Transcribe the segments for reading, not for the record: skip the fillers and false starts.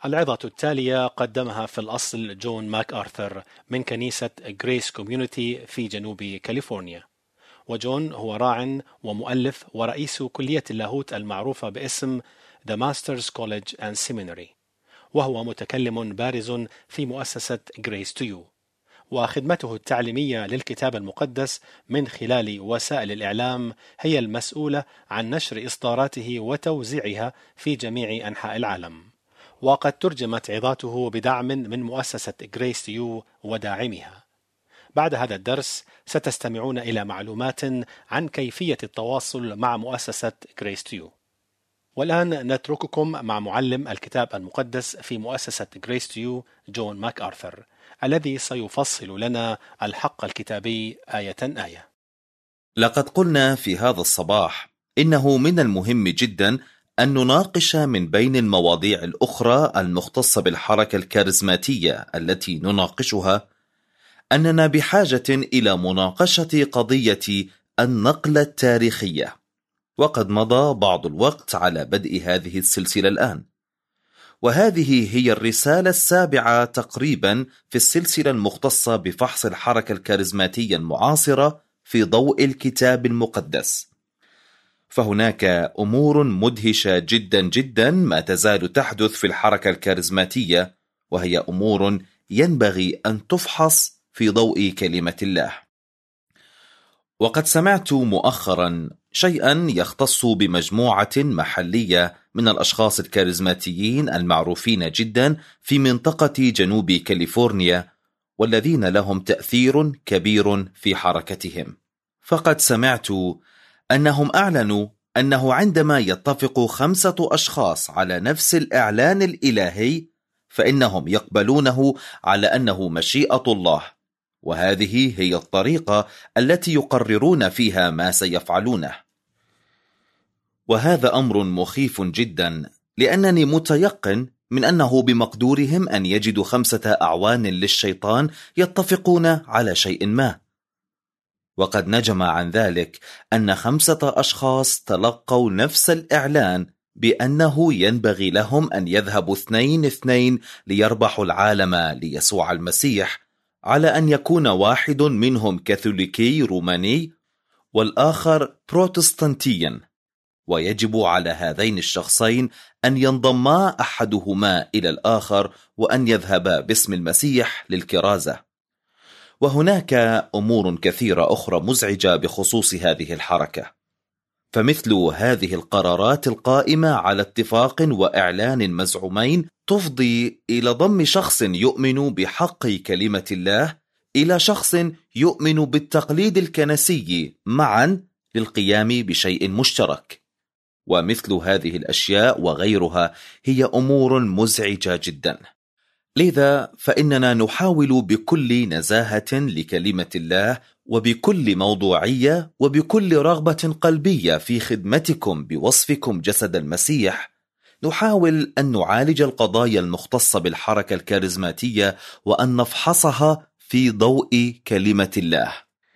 العظة التالية قدمها في الأصل جون ماك آرثر من كنيسة غريس كوميونيتي في جنوب كاليفورنيا. وجون هو راع ومؤلف ورئيس كلية اللاهوت المعروفة باسم The Masters College and Seminary، وهو متكلم بارز في مؤسسة Grace to You، وخدمته التعليمية للكتاب المقدس من خلال وسائل الإعلام هي المسؤولة عن نشر إصداراته وتوزيعها في جميع أنحاء العالم. وقد ترجمت عظاته بدعم من مؤسسة Grace to You وداعمها. بعد هذا الدرس ستستمعون إلى معلومات عن كيفية التواصل مع مؤسسة Grace to You. والآن نترككم مع معلم الكتاب المقدس في مؤسسة Grace to You جون ماك آرثر، الذي سيفصل لنا الحق الكتابي آية آية. لقد قلنا في هذا الصباح إنه من المهم جدا أن نناقش من بين المواضيع الأخرى المختصة بالحركة الكاريزماتية التي نناقشها أننا بحاجة إلى مناقشة قضية النقلة التاريخية، وقد مضى بعض الوقت على بدء هذه السلسلة الآن، وهذه هي الرسالة السابعة تقريبا في السلسلة المختصة بفحص الحركة الكاريزماتية المعاصرة في ضوء الكتاب المقدس. فهناك أمور مدهشة جدا جدا ما تزال تحدث في الحركة الكاريزماتية، وهي أمور ينبغي أن تفحص في ضوء كلمة الله. وقد سمعت مؤخرا شيئا يختص بمجموعة محلية من الأشخاص الكاريزماتيين المعروفين جدا في منطقة جنوب كاليفورنيا، والذين لهم تأثير كبير في حركتهم. فقد سمعت أنهم أعلنوا أنه عندما يتفق 5 أشخاص على نفس الإعلان الإلهي فإنهم يقبلونه على أنه مشيئة الله، وهذه هي الطريقة التي يقررون فيها ما سيفعلونه. وهذا أمر مخيف جدا، لأنني متيقن من أنه بمقدورهم أن يجدوا 5 أعوان للشيطان يتفقون على شيء ما. وقد نجم عن ذلك أن 5 أشخاص تلقوا نفس الإعلان بأنه ينبغي لهم أن يذهبوا 2 ليربحوا العالم ليسوع المسيح، على أن يكون واحد منهم كاثوليكي روماني والآخر بروتستانتيا، ويجب على هذين الشخصين أن ينضما أحدهما إلى الآخر وأن يذهبا باسم المسيح للكرازة. وهناك أمور كثيرة أخرى مزعجة بخصوص هذه الحركة، فمثل هذه القرارات القائمة على اتفاق وإعلان مزعومين تفضي إلى ضم شخص يؤمن بحق كلمة الله إلى شخص يؤمن بالتقليد الكنسي معا للقيام بشيء مشترك. ومثل هذه الأشياء وغيرها هي أمور مزعجة جدا. لذا فإننا نحاول بكل نزاهة لكلمة الله وبكل موضوعية وبكل رغبة قلبية في خدمتكم بوصفكم جسد المسيح، نحاول أن نعالج القضايا المختصة بالحركة الكاريزماتية وأن نفحصها في ضوء كلمة الله.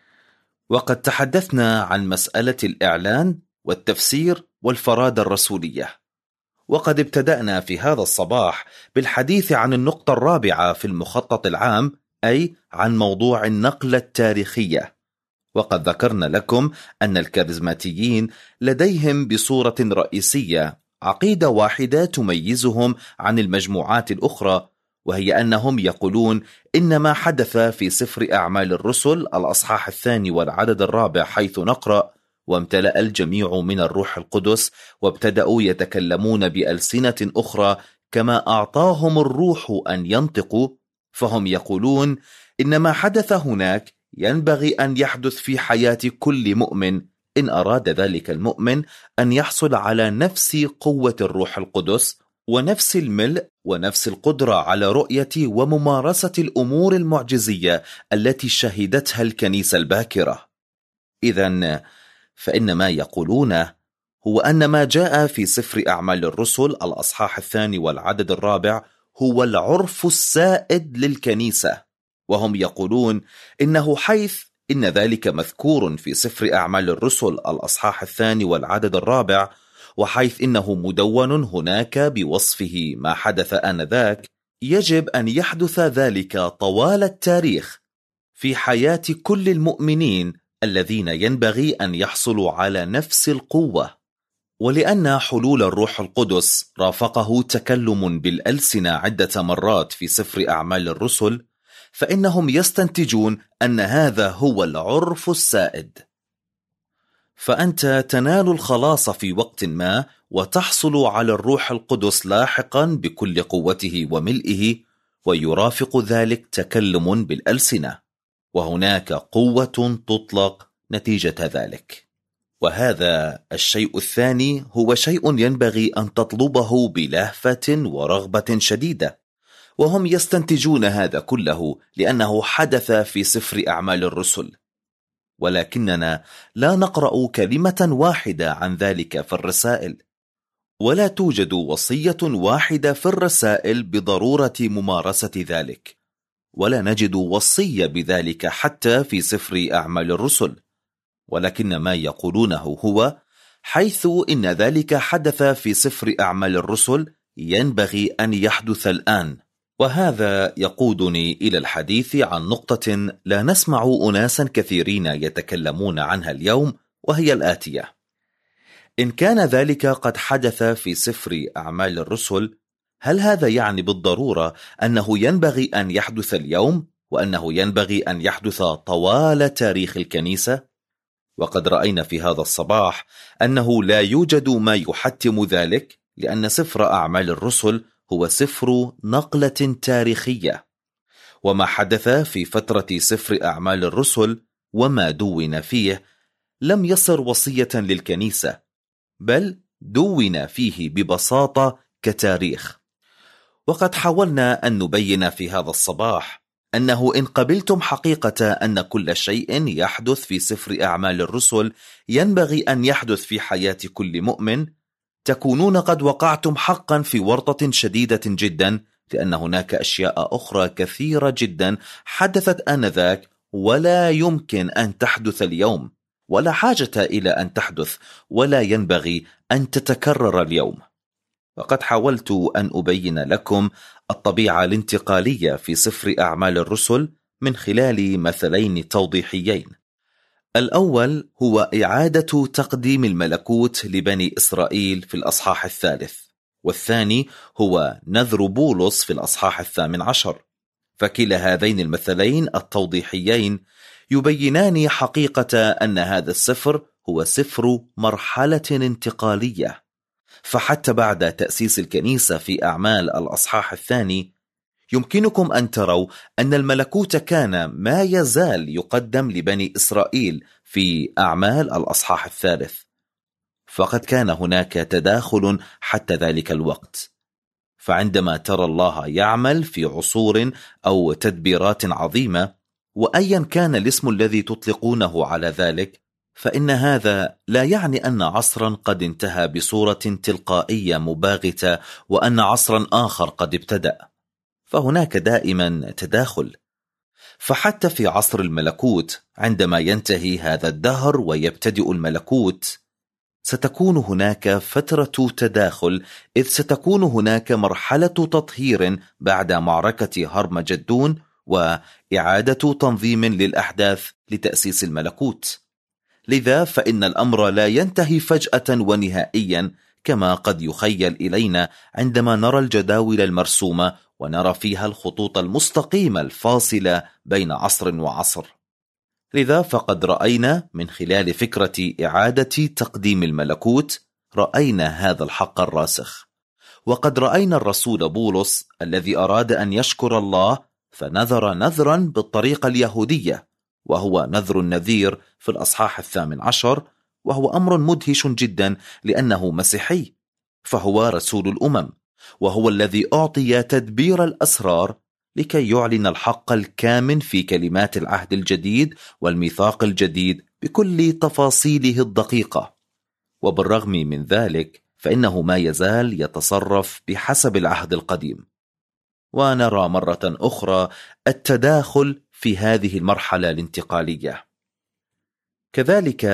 وقد تحدثنا عن مسألة الإعلان والتفسير والفرادة الرسولية، وقد ابتدأنا في هذا الصباح بالحديث عن النقطة الرابعة في المخطط العام، أي عن موضوع النقلة التاريخية. وقد ذكرنا لكم أن الكاريزماتيين لديهم بصورة رئيسية عقيدة واحدة تميزهم عن المجموعات الأخرى، وهي أنهم يقولون إن ما حدث في سفر أعمال الرسل الأصحاح 2 والعدد 4 حيث نقرأ: وامتلأ الجميع من الروح القدس وابتدأوا يتكلمون بألسنة أخرى كما أعطاهم الروح أن ينطقوا. فهم يقولون إن ما حدث هناك ينبغي أن يحدث في حياة كل مؤمن إن أراد ذلك المؤمن أن يحصل على نفس قوة الروح القدس ونفس الملء ونفس القدرة على رؤية وممارسة الأمور المعجزية التي شهدتها الكنيسة الباكرة. إذن فإن ما يقولونه هو أن ما جاء في سفر أعمال الرسل الأصحاح 2 والعدد 4 هو العرف السائد للكنيسة، وهم يقولون إنه حيث إن ذلك مذكور في سفر أعمال الرسل الأصحاح 2 والعدد 4، وحيث إنه مدون هناك بوصفه ما حدث آنذاك، يجب أن يحدث ذلك طوال التاريخ في حياة كل المؤمنين الذين ينبغي أن يحصلوا على نفس القوة. ولأن حلول الروح القدس رافقه تكلم بالألسنة عدة مرات في سفر أعمال الرسل، فإنهم يستنتجون أن هذا هو العرف السائد. فأنت تنال الخلاص في وقت ما وتحصل على الروح القدس لاحقا بكل قوته وملئه، ويرافق ذلك تكلم بالألسنة، وهناك قوة تطلق نتيجة ذلك. وهذا الشيء الثاني هو شيء ينبغي أن تطلبه بلهفة ورغبة شديدة، وهم يستنتجون هذا كله لأنه حدث في سفر أعمال الرسل، ولكننا لا نقرأ كلمة واحدة عن ذلك في الرسائل، ولا توجد وصية واحدة في الرسائل بضرورة ممارسة ذلك، ولا نجد وصية بذلك حتى في سفر أعمال الرسل. ولكن ما يقولونه هو حيث إن ذلك حدث في سفر أعمال الرسل ينبغي أن يحدث الآن. وهذا يقودني إلى الحديث عن نقطة لا نسمع أناسا كثيرين يتكلمون عنها اليوم، وهي الآتية: إن كان ذلك قد حدث في سفر أعمال الرسل، هل هذا يعني بالضرورة أنه ينبغي أن يحدث اليوم، وأنه ينبغي أن يحدث طوال تاريخ الكنيسة؟ وقد رأينا في هذا الصباح أنه لا يوجد ما يحتم ذلك، لأن سفر أعمال الرسل هو سفر نقلة تاريخية، وما حدث في فترة سفر أعمال الرسل وما دون فيه لم يصر وصية للكنيسة، بل دون فيه ببساطة كتاريخ. وقد حاولنا أن نبين في هذا الصباح أنه إن قبلتم حقيقة أن كل شيء يحدث في سفر أعمال الرسل ينبغي أن يحدث في حياة كل مؤمن، تكونون قد وقعتم حقا في ورطة شديدة جدا، لأن هناك أشياء أخرى كثيرة جدا حدثت آنذاك ولا يمكن أن تحدث اليوم، ولا حاجة إلى أن تحدث، ولا ينبغي أن تتكرر اليوم. وقد حاولت أن أبين لكم الطبيعة الانتقالية في سفر أعمال الرسل من خلال مثلين توضيحيين. الأول هو إعادة تقديم الملكوت لبني إسرائيل في الأصحاح 3، والثاني هو نذر بولس في الأصحاح 18. فكلا هذين المثلين التوضيحيين يبينان حقيقة أن هذا السفر هو سفر مرحلة انتقالية. فحتى بعد تأسيس الكنيسة في أعمال الأصحاح 2 يمكنكم أن تروا أن الملكوت كان ما يزال يقدم لبني إسرائيل في أعمال الأصحاح 3، فقد كان هناك تداخل حتى ذلك الوقت. فعندما ترى الله يعمل في عصور أو تدبيرات عظيمة، وأيا كان الاسم الذي تطلقونه على ذلك، فإن هذا لا يعني أن عصرا قد انتهى بصورة تلقائية مباغتة وأن عصرا آخر قد ابتدأ، فهناك دائما تداخل. فحتى في عصر الملكوت عندما ينتهي هذا الدهر ويبتدئ الملكوت، ستكون هناك فترة تداخل، إذ ستكون هناك مرحلة تطهير بعد معركة هرمجدون وإعادة تنظيم للأحداث لتأسيس الملكوت. لذا فإن الأمر لا ينتهي فجأة ونهائيا كما قد يخيل إلينا عندما نرى الجداول المرسومة ونرى فيها الخطوط المستقيمة الفاصلة بين عصر وعصر. لذا فقد رأينا من خلال فكرة إعادة تقديم الملكوت، رأينا هذا الحق الراسخ. وقد رأينا الرسول بولس الذي أراد أن يشكر الله فنذر نذرا بالطريقة اليهودية، وهو نذر النذير في الأصحاح 18، وهو أمر مدهش جدا لأنه مسيحي، فهو رسول الأمم، وهو الذي أعطي تدبير الأسرار لكي يعلن الحق الكامن في كلمات العهد الجديد والميثاق الجديد بكل تفاصيله الدقيقة. وبالرغم من ذلك فإنه ما يزال يتصرف بحسب العهد القديم. ونرى مرة أخرى التداخل في هذه المرحلة الانتقالية. كذلك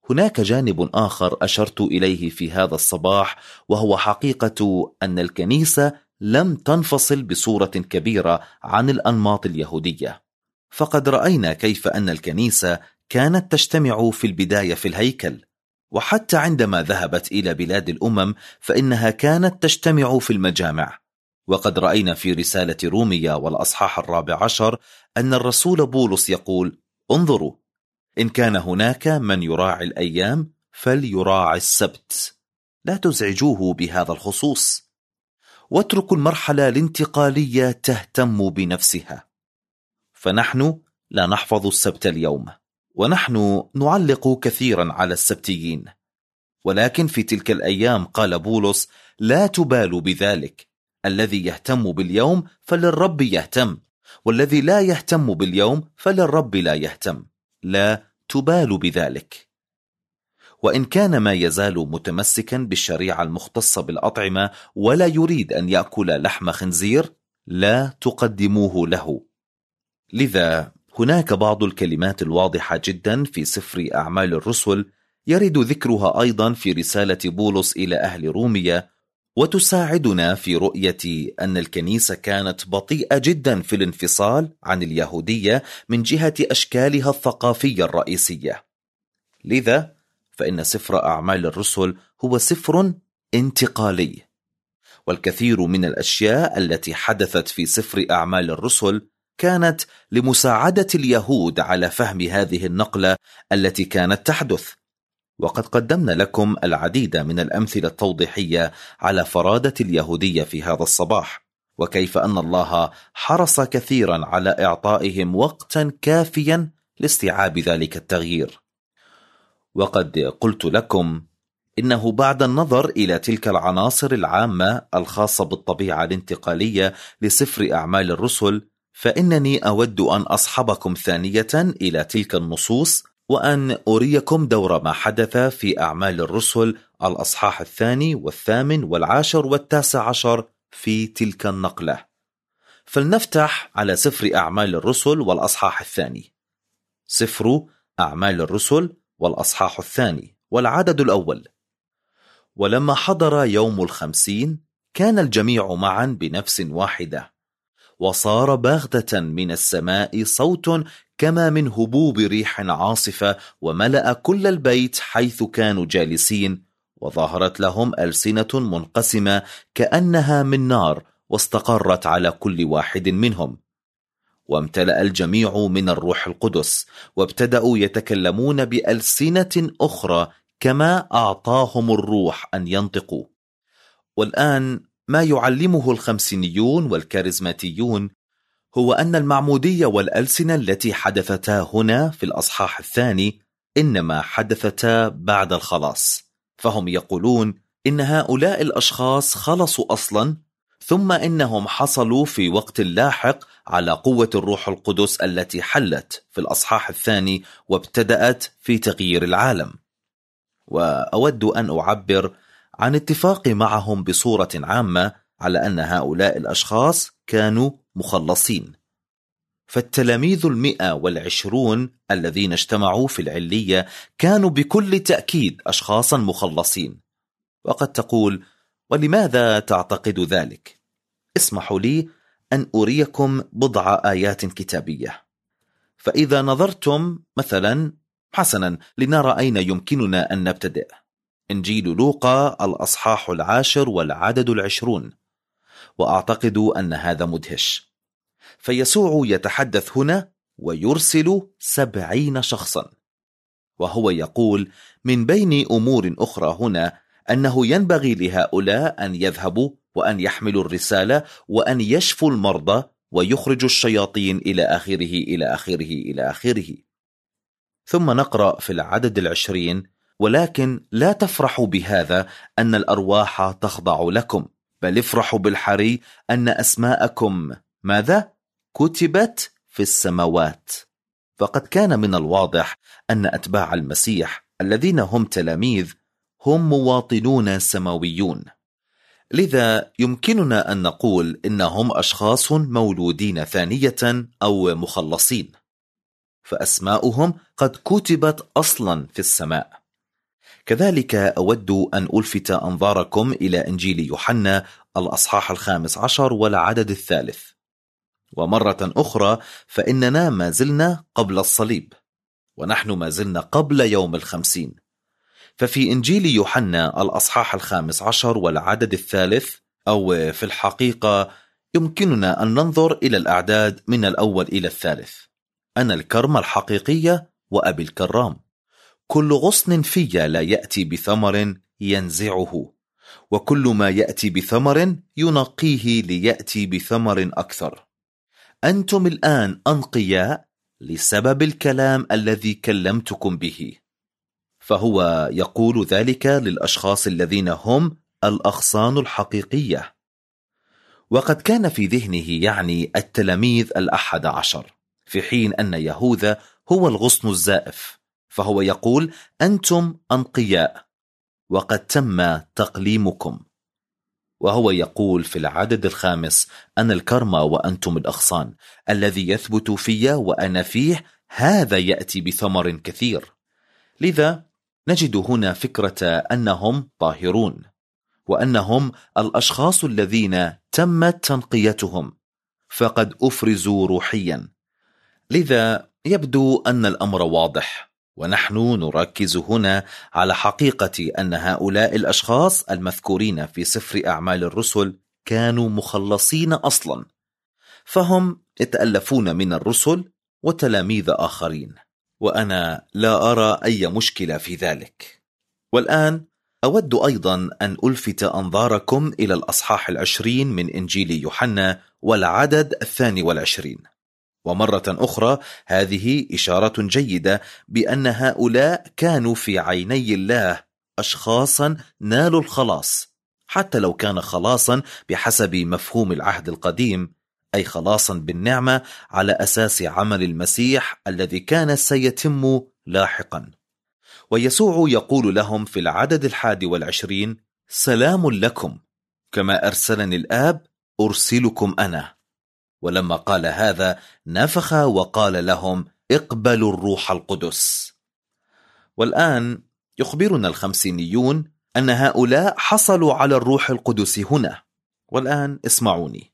هناك جانب آخر أشرت إليه في هذا الصباح، وهو حقيقة أن الكنيسة لم تنفصل بصورة كبيرة عن الأنماط اليهودية. فقد رأينا كيف أن الكنيسة كانت تجتمع في البداية في الهيكل، وحتى عندما ذهبت إلى بلاد الأمم فإنها كانت تجتمع في المجامع. وقد رأينا في رسالة رومية والأصحاح 14 أن الرسول بولس يقول: انظروا، إن كان هناك من يراعي الأيام فليراعي السبت، لا تزعجوه بهذا الخصوص، واتركوا المرحلة الانتقالية تهتم بنفسها. فنحن لا نحفظ السبت اليوم، ونحن نعلق كثيرا على السبتيين، ولكن في تلك الأيام قال بولس: لا تبالوا بذلك، الذي يهتم باليوم فللرب يهتم، والذي لا يهتم باليوم فللرب لا يهتم. لا تبالوا بذلك. وإن كان ما يزال متمسكا بالشريعة المختصة بالأطعمة ولا يريد أن يأكل لحم خنزير، لا تقدموه له. لذا هناك بعض الكلمات الواضحة جدا في سفر أعمال الرسل يرد ذكرها أيضا في رسالة بولس إلى أهل رومية، وتساعدنا في رؤية أن الكنيسة كانت بطيئة جدا في الانفصال عن اليهودية من جهة أشكالها الثقافية الرئيسية. لذا فإن سفر أعمال الرسل هو سفر انتقالي، والكثير من الأشياء التي حدثت في سفر أعمال الرسل كانت لمساعدة اليهود على فهم هذه النقلة التي كانت تحدث. وقد قدمنا لكم العديد من الأمثلة التوضيحية على فرادة اليهودية في هذا الصباح، وكيف أن الله حرص كثيرا على إعطائهم وقتا كافيا لاستيعاب ذلك التغيير. وقد قلت لكم إنه بعد النظر إلى تلك العناصر العامة الخاصة بالطبيعة الانتقالية لسفر أعمال الرسل، فإنني أود أن أصحبكم ثانية إلى تلك النصوص، وأن أريكم دور ما حدث في أعمال الرسل الأصحاح 2 و8 و10 و19 في تلك النقلة. فلنفتح على سفر أعمال الرسل والأصحاح 2. سفر أعمال الرسل والأصحاح 2 والعدد الأول: ولما حضر يوم 50 كان الجميع معا بنفس واحدة، وصار باغتة من السماء صوت كما من هبوب ريح عاصفة، وملأ كل البيت حيث كانوا جالسين، وظهرت لهم ألسنة منقسمة كأنها من نار، واستقرت على كل واحد منهم. وامتلأ الجميع من الروح القدس، وابتدأوا يتكلمون بألسنة أخرى كما أعطاهم الروح أن ينطقوا. والآن ما يعلمه الخمسينيون والكاريزماتيون هو أن المعمودية والألسنة التي حدثتا هنا في الأصحاح 2 إنما حدثتا بعد الخلاص. فهم يقولون إن هؤلاء الأشخاص خلصوا أصلا، ثم إنهم حصلوا في وقت لاحق على قوة الروح القدس التي حلت في الأصحاح 2 وابتدأت في تغيير العالم. وأود أن أعبر عن اتفاقي معهم بصورة عامة على أن هؤلاء الأشخاص كانوا مخلصين. فالتلاميذ 120 الذين اجتمعوا في العلية كانوا بكل تأكيد أشخاصا مخلصين. وقد تقول: ولماذا تعتقد ذلك؟ اسمحوا لي أن أريكم بضع آيات كتابية. فإذا نظرتم مثلا، حسنا، لنرى أين يمكننا أن نبتدئ. إنجيل لوقا الأصحاح 10 والعدد 20، وأعتقد أن هذا مدهش. فيسوع يتحدث هنا ويرسل 70 شخصا، وهو يقول من بين أمور أخرى هنا أنه ينبغي لهؤلاء أن يذهبوا وأن يحملوا الرسالة وأن يشفوا المرضى ويخرجوا الشياطين إلى آخره إلى آخره إلى آخره. ثم نقرأ في العدد 20: ولكن لا تفرحوا بهذا أن الأرواح تخضع لكم، بل افرحوا بالحري أن أسماءكم ماذا؟ كتبت في السماوات. فقد كان من الواضح أن أتباع المسيح الذين هم تلاميذ هم مواطنون سماويون. لذا يمكننا أن نقول إنهم أشخاص مولودين ثانية أو مخلصين، فأسماؤهم قد كتبت أصلا في السماء. كذلك أود أن ألفت أنظاركم إلى إنجيل يوحنا الأصحاح 15 والعدد 3. ومرة أخرى فإننا ما زلنا قبل الصليب، ونحن ما زلنا قبل يوم 50. ففي إنجيل يوحنا الأصحاح 15 والعدد 3، أو في الحقيقة يمكننا أن ننظر إلى الأعداد من الأول إلى 3. أنا الكرمة الحقيقية وأبي الكرام، كل غصن في لا يأتي بثمر ينزعه، وكل ما يأتي بثمر ينقيه ليأتي بثمر أكثر. أنتم الآن أنقياء لسبب الكلام الذي كلمتكم به. فهو يقول ذلك للأشخاص الذين هم الأغصان الحقيقية، وقد كان في ذهنه يعني التلاميذ 11، في حين أن يهوذا هو الغصن الزائف. فهو يقول أنتم أنقياء وقد تم تقليمكم، وهو يقول في العدد 5 أنا الكرمة وأنتم الأغصان، الذي يثبت في وأنا فيه هذا يأتي بثمر كثير. لذا نجد هنا فكرة أنهم طاهرون، وأنهم الأشخاص الذين تمت تنقيتهم، فقد أفرزوا روحيا. لذا يبدو أن الأمر واضح، ونحن نركز هنا على حقيقة أن هؤلاء الأشخاص المذكورين في سفر أعمال الرسل كانوا مخلصين أصلا، فهم يتألفون من الرسل وتلاميذ آخرين، وأنا لا أرى أي مشكلة في ذلك. والآن أود أيضا أن ألفت أنظاركم إلى الأصحاح 20 من إنجيل يوحنا والعدد 22. ومرة أخرى هذه إشارة جيدة بأن هؤلاء كانوا في عيني الله أشخاصا نالوا الخلاص، حتى لو كان خلاصا بحسب مفهوم العهد القديم، أي خلاصا بالنعمة على أساس عمل المسيح الذي كان سيتم لاحقا. ويسوع يقول لهم في العدد 21 سلام لكم، كما أرسلني الآب أرسلكم أنا. ولما قال هذا نفخ وقال لهم اقبلوا الروح القدس. والآن يخبرنا الخمسينيون أن هؤلاء حصلوا على الروح القدس هنا. والآن اسمعوني،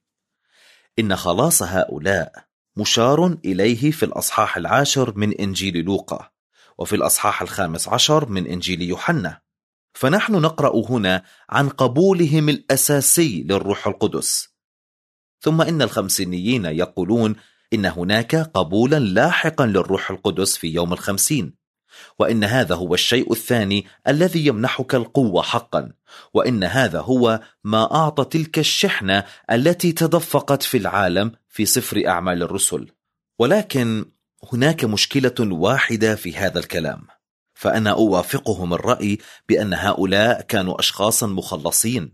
إن خلاص هؤلاء مشار إليه في الأصحاح 10 من إنجيل لوقا، وفي الأصحاح 15 من إنجيل يوحنا. فنحن نقرأ هنا عن قبولهم الأساسي للروح القدس. ثم إن الخمسينيين يقولون إن هناك قبولا لاحقا للروح القدس في يوم 50، وإن هذا هو الشيء الثاني الذي يمنحك القوة حقا، وإن هذا هو ما أعطى تلك الشحنة التي تدفقت في العالم في سفر أعمال الرسل. ولكن هناك مشكلة واحدة في هذا الكلام، فأنا أوافقهم الرأي بأن هؤلاء كانوا أشخاصا مخلصين،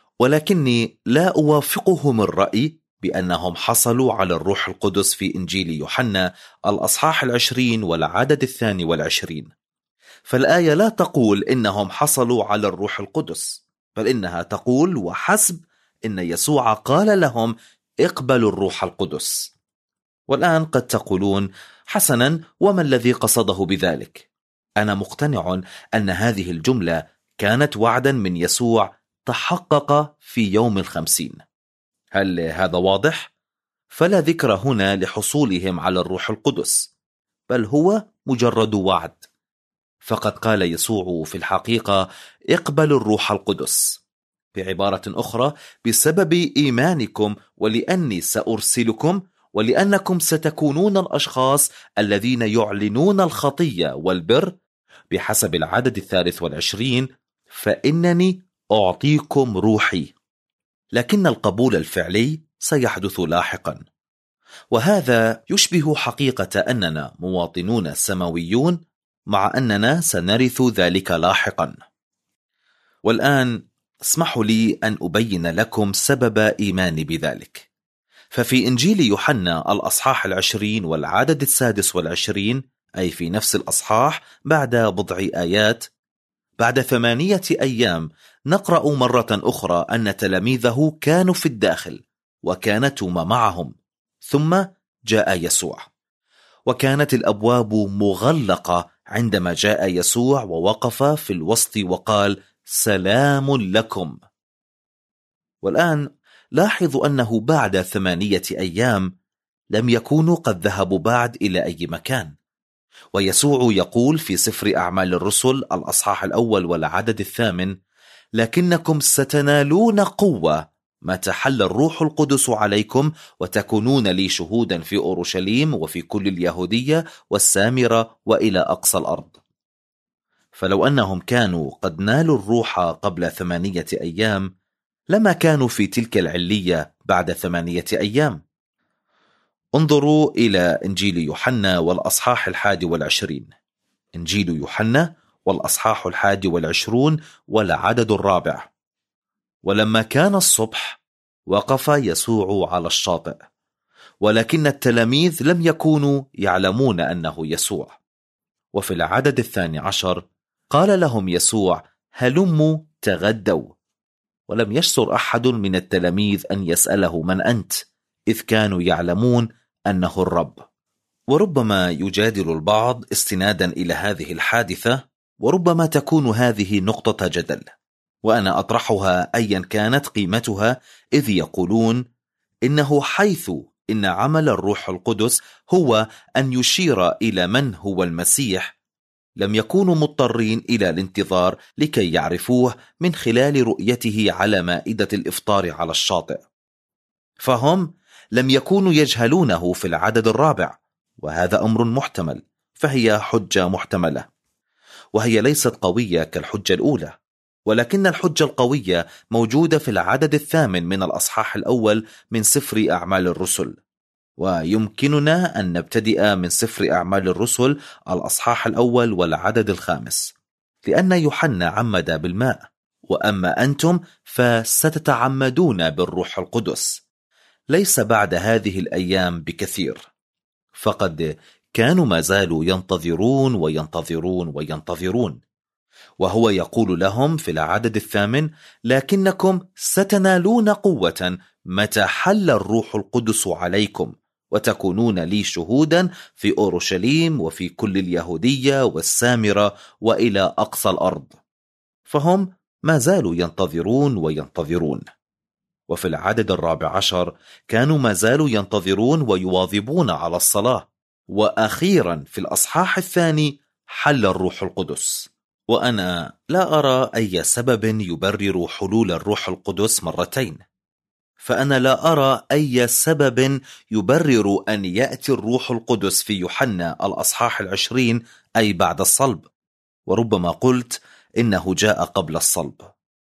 ولكني لا أوافقهم الرأي بأنهم حصلوا على الروح القدس في إنجيل يوحنا الأصحاح 20 والعدد 22. فالآية لا تقول إنهم حصلوا على الروح القدس، بل إنها تقول وحسب إن يسوع قال لهم اقبلوا الروح القدس. والآن قد تقولون حسنا، وما الذي قصده بذلك؟ أنا مقتنع أن هذه الجملة كانت وعدا من يسوع تحقق في يوم 50. هل هذا واضح؟ فلا ذكر هنا لحصولهم على الروح القدس، بل هو مجرد وعد. فقد قال يسوع في الحقيقة اقبلوا الروح القدس، بعبارة أخرى بسبب إيمانكم ولأني سأرسلكم، ولأنكم ستكونون الأشخاص الذين يعلنون الخطية والبر بحسب العدد 23، فإنني أعطيكم روحي. لكن القبول الفعلي سيحدث لاحقا، وهذا يشبه حقيقة أننا مواطنون سماويون، مع أننا سنرث ذلك لاحقا. والآن اسمحوا لي أن أبين لكم سبب إيماني بذلك. ففي إنجيل يوحنا الأصحاح 20 والعدد 26، أي في نفس الأصحاح بعد بضع آيات، بعد 8 أيام نقرأ مرة أخرى أن تلاميذه كانوا في الداخل وكان توما معهم، ثم جاء يسوع وكانت الأبواب مغلقة عندما جاء يسوع ووقف في الوسط وقال: سلام لكم. والآن لاحظوا أنه بعد 8 أيام لم يكونوا قد ذهبوا بعد إلى أي مكان. ويسوع يقول في سفر أعمال الرسل الأصحاح 1 والعدد 8: لكنكم ستنالون قوة متى حل الروح القدس عليكم، وتكونون لي شهودا في أورشليم وفي كل اليهودية والسامرة وإلى أقصى الأرض. فلو أنهم كانوا قد نالوا الروح قبل 8 أيام لما كانوا في تلك العلية بعد 8 أيام. انظروا إلى إنجيل يوحنا والأصحاح 21. إنجيل يوحنا والأصحاح 21 والعدد 4: ولما كان الصبح وقف يسوع على الشاطئ، ولكن التلاميذ لم يكونوا يعلمون أنه يسوع. وفي العدد 12 قال لهم يسوع: هلموا تغدوا. ولم يشعر أحد من التلاميذ أن يسأله: من أنت؟ إذ كانوا يعلمون أنه الرب. وربما يجادل البعض استنادا إلى هذه الحادثة، وربما تكون هذه نقطة جدل، وأنا أطرحها أيا كانت قيمتها، إذ يقولون إنه حيث إن عمل الروح القدس هو أن يشير إلى من هو المسيح، لم يكونوا مضطرين إلى الانتظار لكي يعرفوه من خلال رؤيته على مائدة الإفطار على الشاطئ. فهم لم يكونوا يجهلونه في العدد 4، وهذا أمر محتمل، فهي حجة محتملة، وهي ليست قوية كالحجة الأولى، ولكن الحجة القوية موجودة في العدد 8 من الأصحاح 1 من سفر أعمال الرسل. ويمكننا أن نبتدئ من سفر أعمال الرسل الأصحاح 1 والعدد 5، لأن يوحنا عمد بالماء، وأما أنتم فستتعمدون بالروح القدس، ليس بعد هذه الأيام بكثير. فقد كانوا ما زالوا ينتظرون وينتظرون وينتظرون، وهو يقول لهم في العدد 8: لكنكم ستنالون قوة متى حل الروح القدس عليكم، وتكونون لي شهودا في أورشليم وفي كل اليهودية والسامرة وإلى أقصى الأرض. فهم ما زالوا ينتظرون وينتظرون. وفي العدد 14 كانوا ما زالوا ينتظرون ويواظبون على الصلاة. وأخيرا في الأصحاح 2 حل الروح القدس. وأنا لا أرى أي سبب يبرر حلول الروح القدس مرتين، فأنا لا أرى أي سبب يبرر أن يأتي الروح القدس في يوحنا الأصحاح 20 أي بعد الصلب. وربما قلت إنه جاء قبل الصلب،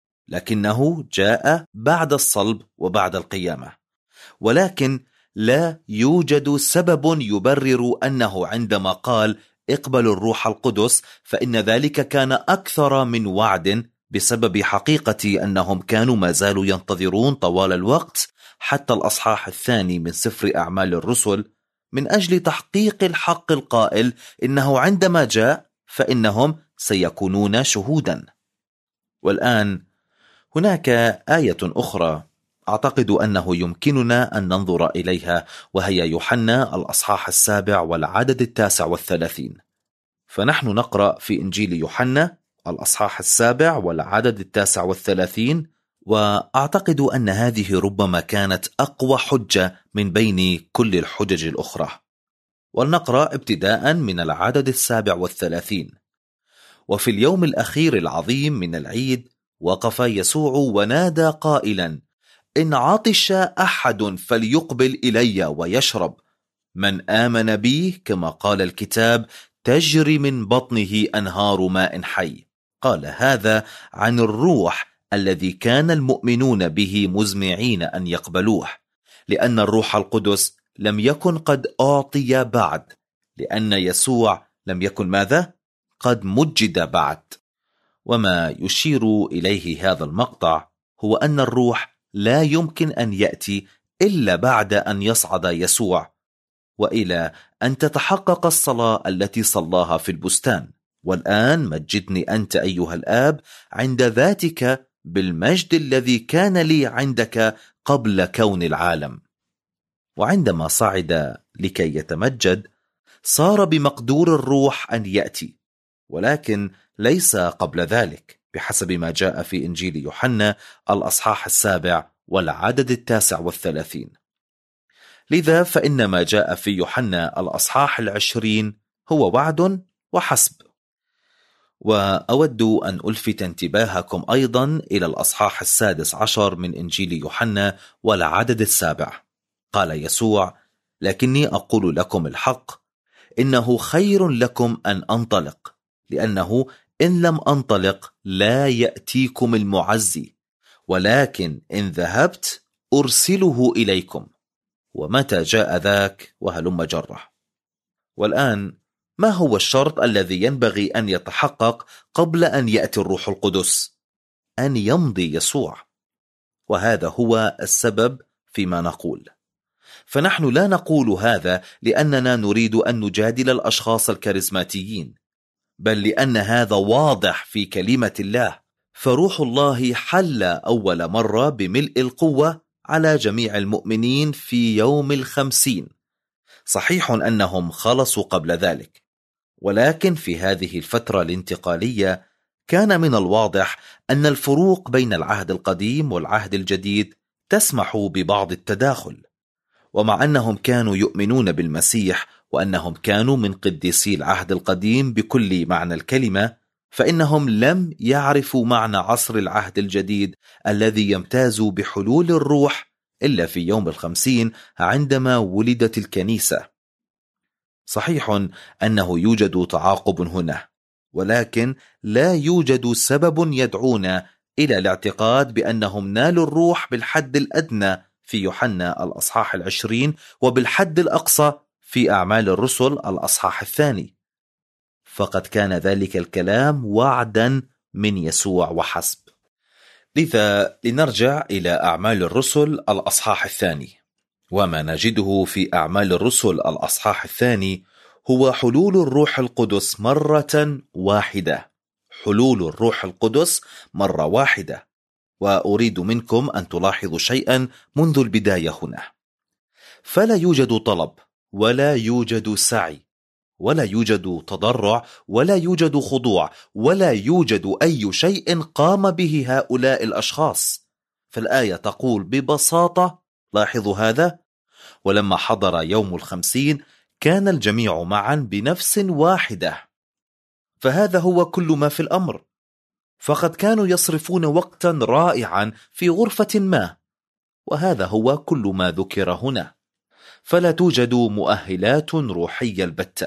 لكنه جاء بعد الصلب وبعد القيامة. ولكن لا يوجد سبب يبرر أنه عندما قال اقبلوا الروح القدس فإن ذلك كان أكثر من وعد، بسبب حقيقة أنهم كانوا ما زالوا ينتظرون طوال الوقت حتى الأصحاح 2 من سفر أعمال الرسل، من أجل تحقيق الحق القائل إنه عندما جاء فإنهم سيكونون شهودا. والآن هناك آية أخرى أعتقد أنه يمكننا أن ننظر إليها، وهي يوحنا الأصحاح 7 والعدد 39. فنحن نقرأ في إنجيل يوحنا الأصحاح 7 والعدد 39، وأعتقد أن هذه ربما كانت أقوى حجة من بين كل الحجج الأخرى. ولنقرأ ابتداء من العدد 37: وفي اليوم الأخير العظيم من العيد وقف يسوع ونادى قائلا: إن عطش أحد فليقبل إلي ويشرب، من آمن بي كما قال الكتاب تجري من بطنه أنهار ماء حي. قال هذا عن الروح الذي كان المؤمنون به مزمعين أن يقبلوه، لأن الروح القدس لم يكن قد أعطي بعد، لأن يسوع لم يكن ماذا؟ قد مجد بعد. وما يشير إليه هذا المقطع هو أن الروح لا يمكن أن يأتي إلا بعد أن يصعد يسوع، وإلى أن تتحقق الصلاة التي صلاها في البستان: والآن مجدني أنت أيها الآب عند ذاتك بالمجد الذي كان لي عندك قبل كون العالم. وعندما صعد لكي يتمجد صار بمقدور الروح أن يأتي، ولكن ليس قبل ذلك بحسب ما جاء في إنجيل يوحنا الأصحاح 7 والعدد 39. لذا فإن ما جاء في يوحنا الأصحاح 20 هو وعد وحسب. وأود أن ألفت انتباهكم أيضا إلى الأصحاح 16 من إنجيل يوحنا والعدد 7. قال يسوع: لكني أقول لكم الحق، إنه خير لكم أن أنطلق، لأنه إن لم أنطلق لا يأتيكم المعزي، ولكن إن ذهبت أرسله إليكم. ومتى جاء ذاك وهلم جره. والآن ما هو الشرط الذي ينبغي أن يتحقق قبل أن يأتي الروح القدس؟ أن يمضي يسوع، وهذا هو السبب فيما نقول. فنحن لا نقول هذا لأننا نريد أن نجادل الأشخاص الكاريزماتيين، بل لأن هذا واضح في كلمة الله. فروح الله حل أول مرة بملء القوة على جميع المؤمنين في يوم 50. صحيح أنهم خلصوا قبل ذلك، ولكن في هذه الفترة الانتقالية كان من الواضح أن الفروق بين العهد القديم والعهد الجديد تسمح ببعض التداخل. ومع أنهم كانوا يؤمنون بالمسيح وأنهم كانوا من قديسي العهد القديم بكل معنى الكلمة، فإنهم لم يعرفوا معنى عصر العهد الجديد الذي يمتاز بحلول الروح إلا في يوم 50 عندما ولدت الكنيسة. صحيح أنه يوجد تعاقب هنا، ولكن لا يوجد سبب يدعونا إلى الاعتقاد بأنهم نالوا الروح بالحد الأدنى في يوحنا الأصحاح 20 وبالحد الأقصى في أعمال الرسل الأصحاح 2. فقد كان ذلك الكلام وعدا من يسوع وحسب. لذا لنرجع إلى أعمال الرسل الأصحاح 2. وما نجده في أعمال الرسل الأصحاح 2 هو حلول الروح القدس مرة واحدة. حلول الروح القدس مرة واحدة. وأريد منكم أن تلاحظوا شيئا منذ البداية هنا. فلا يوجد طلب، ولا يوجد سعي، ولا يوجد تضرع، ولا يوجد خضوع، ولا يوجد أي شيء قام به هؤلاء الأشخاص. فالآية تقول ببساطة، لاحظوا هذا: ولما حضر يوم 50 كان الجميع معا بنفس واحدة. فهذا هو كل ما في الأمر. فقد كانوا يصرفون وقتا رائعا في غرفة ما، وهذا هو كل ما ذكر هنا. فلا توجد مؤهلات روحية البتة.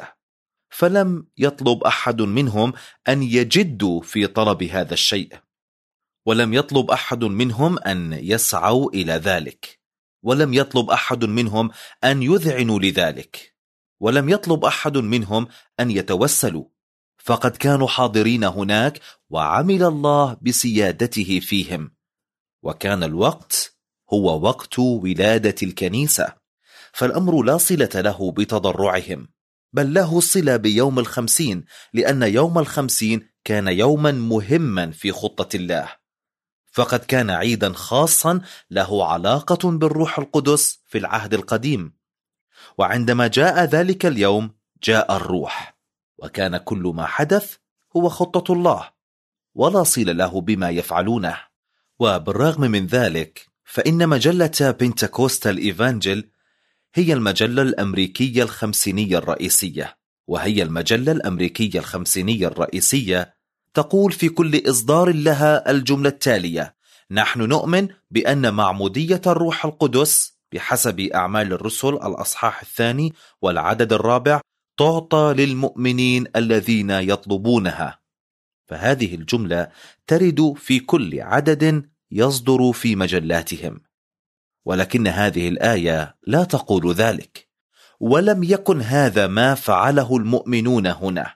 فلم يطلب أحد منهم أن يجدوا في طلب هذا الشيء، ولم يطلب أحد منهم أن يسعوا إلى ذلك، ولم يطلب أحد منهم أن يذعنوا لذلك، ولم يطلب أحد منهم أن يتوسلوا. فقد كانوا حاضرين هناك، وعمل الله بسيادته فيهم. وكان الوقت هو وقت ولادة الكنيسة. فالأمر لا صلة له بتضرعهم، بل له صلة بيوم 50، لأن يوم 50 كان يوما مهما في خطة الله. فقد كان عيدا خاصا له علاقة بالروح القدس في العهد القديم. وعندما جاء ذلك اليوم جاء الروح، وكان كل ما حدث هو خطة الله، ولا صلة له بما يفعلونه. وبالرغم من ذلك فإن مجلة بنتكوستال إيفانجيل هي المجلة الأمريكية الخمسينية الرئيسية، وهي المجلة الأمريكية الخمسينية الرئيسية تقول في كل إصدار لها الجملة التالية: نحن نؤمن بأن معمودية الروح القدس بحسب أعمال الرسل الأصحاح 2 والعدد 4 تعطى للمؤمنين الذين يطلبونها. فهذه الجملة ترد في كل عدد يصدر في مجلاتهم. ولكن هذه الآية لا تقول ذلك، ولم يكن هذا ما فعله المؤمنون هنا.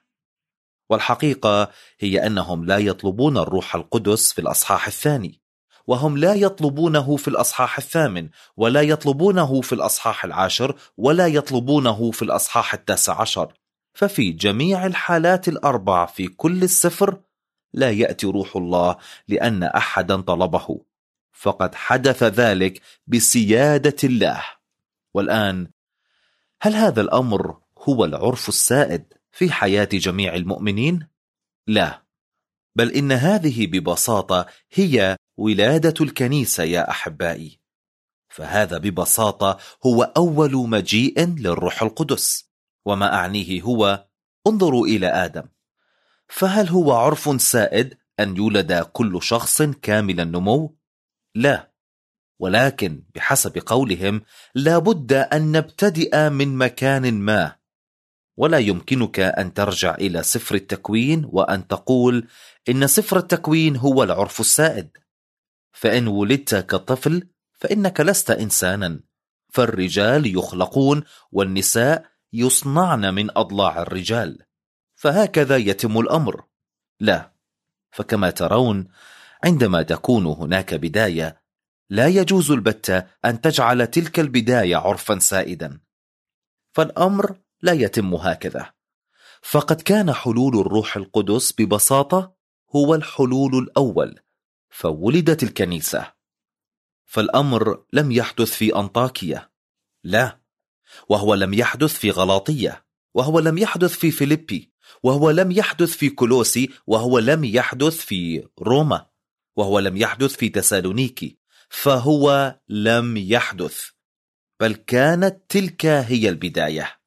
والحقيقة هي أنهم لا يطلبون الروح القدس في الأصحاح 2، وهم لا يطلبونه في الأصحاح 8، ولا يطلبونه في الأصحاح 10، ولا يطلبونه في الأصحاح 19. ففي جميع الحالات الأربع في كل السفر لا يأتي روح الله لأن أحدا طلبه، فقد حدث ذلك بسيادة الله. والآن هل هذا الأمر هو العرف السائد في حياة جميع المؤمنين؟ لا، بل إن هذه ببساطة هي ولادة الكنيسة يا أحبائي. فهذا ببساطة هو أول مجيء للروح القدس. وما أعنيه هو: انظروا إلى آدم، فهل هو عرف سائد أن يولد كل شخص كامل النمو؟ لا، ولكن بحسب قولهم لابد أن نبتدئ من مكان ما. ولا يمكنك أن ترجع إلى سفر التكوين وأن تقول إن سفر التكوين هو العرف السائد. فإن ولدت كطفل فإنك لست إنسانا، فالرجال يخلقون والنساء يصنعن من أضلاع الرجال، فهكذا يتم الأمر. لا، فكما ترون عندما تكون هناك بداية لا يجوز البتة أن تجعل تلك البداية عرفا سائدا، فالأمر لا يتم هكذا. فقد كان حلول الروح القدس ببساطة هو الحلول الأول، فولدت الكنيسة. فالأمر لم يحدث في أنطاكية، لا، وهو لم يحدث في غلاطية، وهو لم يحدث في فيليبي، وهو لم يحدث في كولوسي، وهو لم يحدث في روما، وهو لم يحدث في تسالونيكي، فهو لم يحدث، بل كانت تلك هي البداية.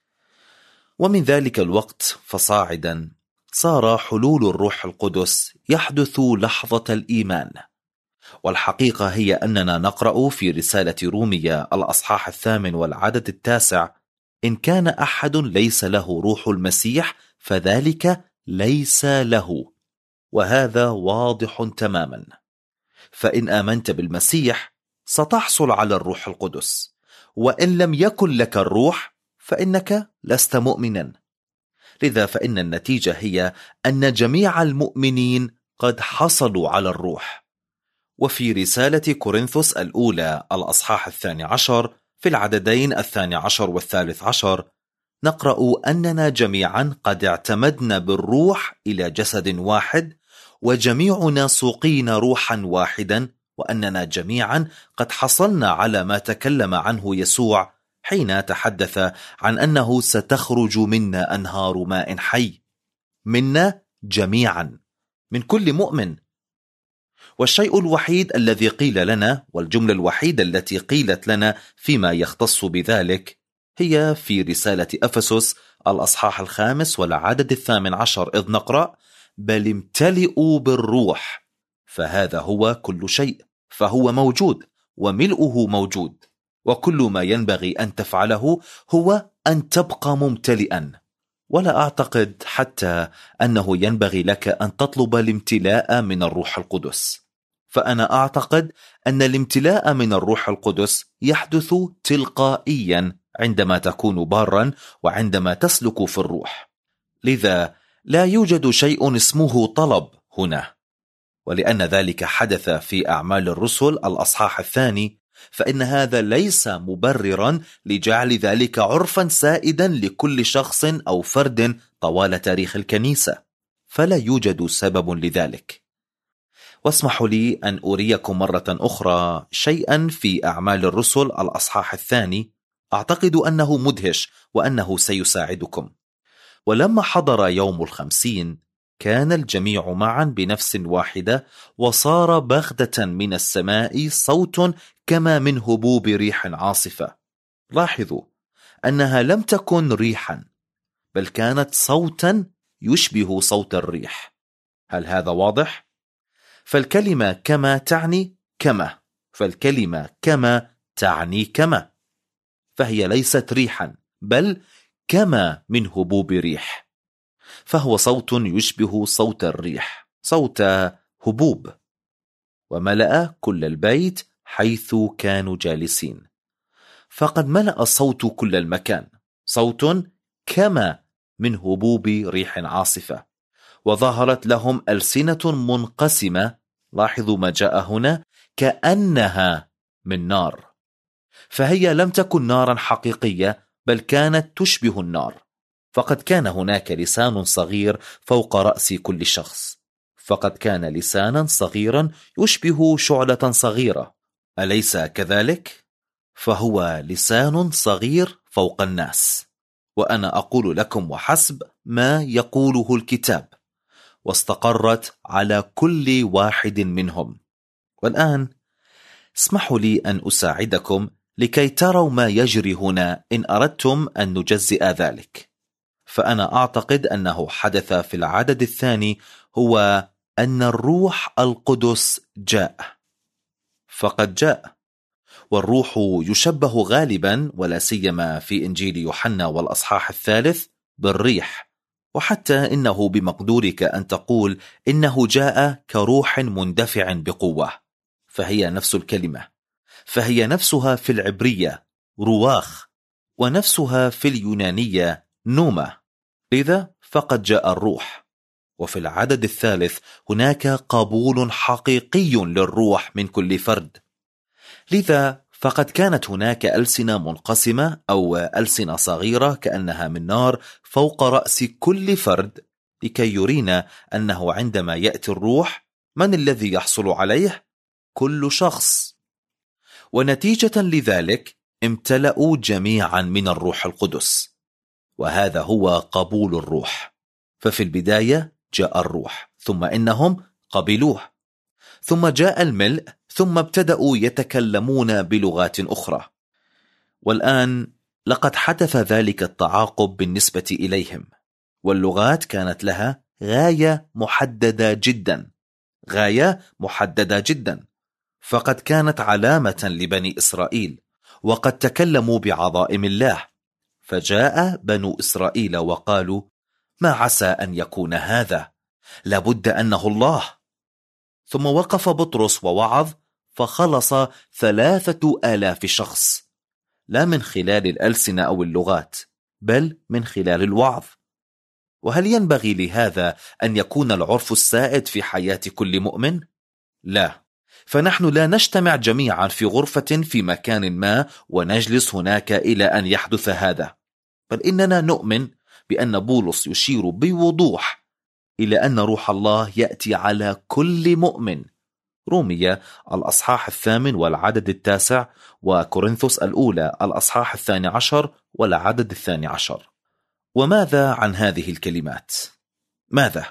ومن ذلك الوقت فصاعدا صار حلول الروح القدس يحدث لحظة الإيمان. والحقيقة هي أننا نقرأ في رسالة رومية الأصحاح 8 والعدد 9: إن كان أحد ليس له روح المسيح فذلك ليس له. وهذا واضح تماما، فإن آمنت بالمسيح ستحصل على الروح القدس، وإن لم يكن لك الروح فإنك لست مؤمنا. لذا فإن النتيجة هي أن جميع المؤمنين قد حصلوا على الروح. وفي رسالة كورنثوس الأولى الأصحاح 12 في العددين 12 و13 نقرأ أننا جميعا قد اعتمدنا بالروح إلى جسد واحد، وجميعنا سوقين روحا واحدا، وأننا جميعا قد حصلنا على ما تكلم عنه يسوع حين تحدث عن أنه ستخرج منا أنهار ماء حي، منا جميعا، من كل مؤمن. والشيء الوحيد الذي قيل لنا، والجملة الوحيدة التي قيلت لنا فيما يختص بذلك، هي في رسالة أفسس الأصحاح 5 والعدد 18، إذ نقرأ: بل امتلئوا بالروح، فهذا هو كل شيء، فهو موجود وملؤه موجود، وكل ما ينبغي أن تفعله هو أن تبقى ممتلئا. ولا أعتقد حتى أنه ينبغي لك أن تطلب الامتلاء من الروح القدس، فأنا أعتقد أن الامتلاء من الروح القدس يحدث تلقائيا عندما تكون بارا وعندما تسلك في الروح. لذا لا يوجد شيء اسمه طلب هنا. ولأن ذلك حدث في أعمال الرسل الأصحاح 2، فإن هذا ليس مبررا لجعل ذلك عرفا سائدا لكل شخص أو فرد طوال تاريخ الكنيسة، فلا يوجد سبب لذلك. واسمحوا لي أن أريكم مرة أخرى شيئا في أعمال الرسل الأصحاح 2، أعتقد أنه مدهش وأنه سيساعدكم. ولما حضر يوم 50 كان الجميع معا بنفس واحدة، وصار بغتة من السماء صوت كما من هبوب ريح عاصفة. لاحظوا أنها لم تكن ريحا، بل كانت صوتا يشبه صوت الريح. هل هذا واضح؟ فالكلمة كما تعني كما، فالكلمة كما تعني كما، فهي ليست ريحا بل كما من هبوب ريح، فهو صوت يشبه صوت الريح، صوت هبوب. وملأ كل البيت حيث كانوا جالسين، فقد ملأ الصوت كل المكان، صوت كما من هبوب ريح عاصفة، وظهرت لهم ألسنة منقسمة. لاحظوا ما جاء هنا: كأنها من نار. فهي لم تكن نارا حقيقية، بل كانت تشبه النار. فقد كان هناك لسان صغير فوق رأس كل شخص، فقد كان لسانا صغيرا يشبه شعلة صغيرة، أليس كذلك؟ فهو لسان صغير فوق الناس. وأنا أقول لكم وحسب ما يقوله الكتاب. واستقرت على كل واحد منهم. والآن اسمحوا لي أن أساعدكم لكي تروا ما يجري هنا إن أردتم أن نجزئ ذلك. فأنا أعتقد أنه حدث في العدد الثاني هو أن الروح القدس جاء، فقد جاء. والروح يشبه غالبا ولا سيما في إنجيل يوحنا والأصحاح الثالث بالريح، وحتى إنه بمقدورك أن تقول إنه جاء كروح مندفع بقوة، فهي نفس الكلمة، فهي نفسها في العبرية رواخ، ونفسها في اليونانية نومة. لذا فقد جاء الروح. وفي العدد الثالث هناك قبول حقيقي للروح من كل فرد. لذا فقد كانت هناك ألسنة منقسمة أو ألسنة صغيرة كأنها من نار فوق رأس كل فرد، لكي يرينا أنه عندما يأتي الروح من الذي يحصل عليه؟ كل شخص. ونتيجة لذلك امتلأوا جميعا من الروح القدس، وهذا هو قبول الروح. ففي البداية جاء الروح، ثم إنهم قبلوه، ثم جاء الملء، ثم ابتدأوا يتكلمون بلغات أخرى. والآن لقد حدث ذلك التعاقب بالنسبة إليهم، واللغات كانت لها غاية محددة جدا، غاية محددة جدا. فقد كانت علامة لبني إسرائيل، وقد تكلموا بعظائم الله. فجاء بنو إسرائيل وقالوا: ما عسى أن يكون هذا؟ لابد أنه الله. ثم وقف بطرس ووعظ، فخلص 3000 شخص، لا من خلال الألسنة أو اللغات، بل من خلال الوعظ. وهل ينبغي لهذا أن يكون العرف السائد في حياة كل مؤمن؟ لا، فنحن لا نجتمع جميعا في غرفة في مكان ما ونجلس هناك إلى أن يحدث هذا، بل إننا نؤمن بأن بولس يشير بوضوح إلى أن روح الله يأتي على كل مؤمن. رومية الأصحاح 8 والعدد 9، وكورنثوس الأولى الأصحاح 12 والعدد 12. وماذا عن هذه الكلمات؟ ماذا؟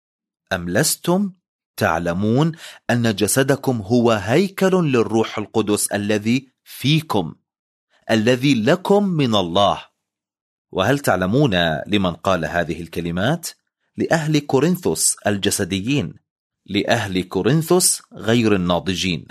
أم لستم تعلمون أن جسدكم هو هيكل للروح القدس الذي فيكم، الذي لكم من الله؟ وهل تعلمون لمن قال هذه الكلمات؟ لأهل كورنثوس الجسديين، لأهل كورنثوس غير الناضجين.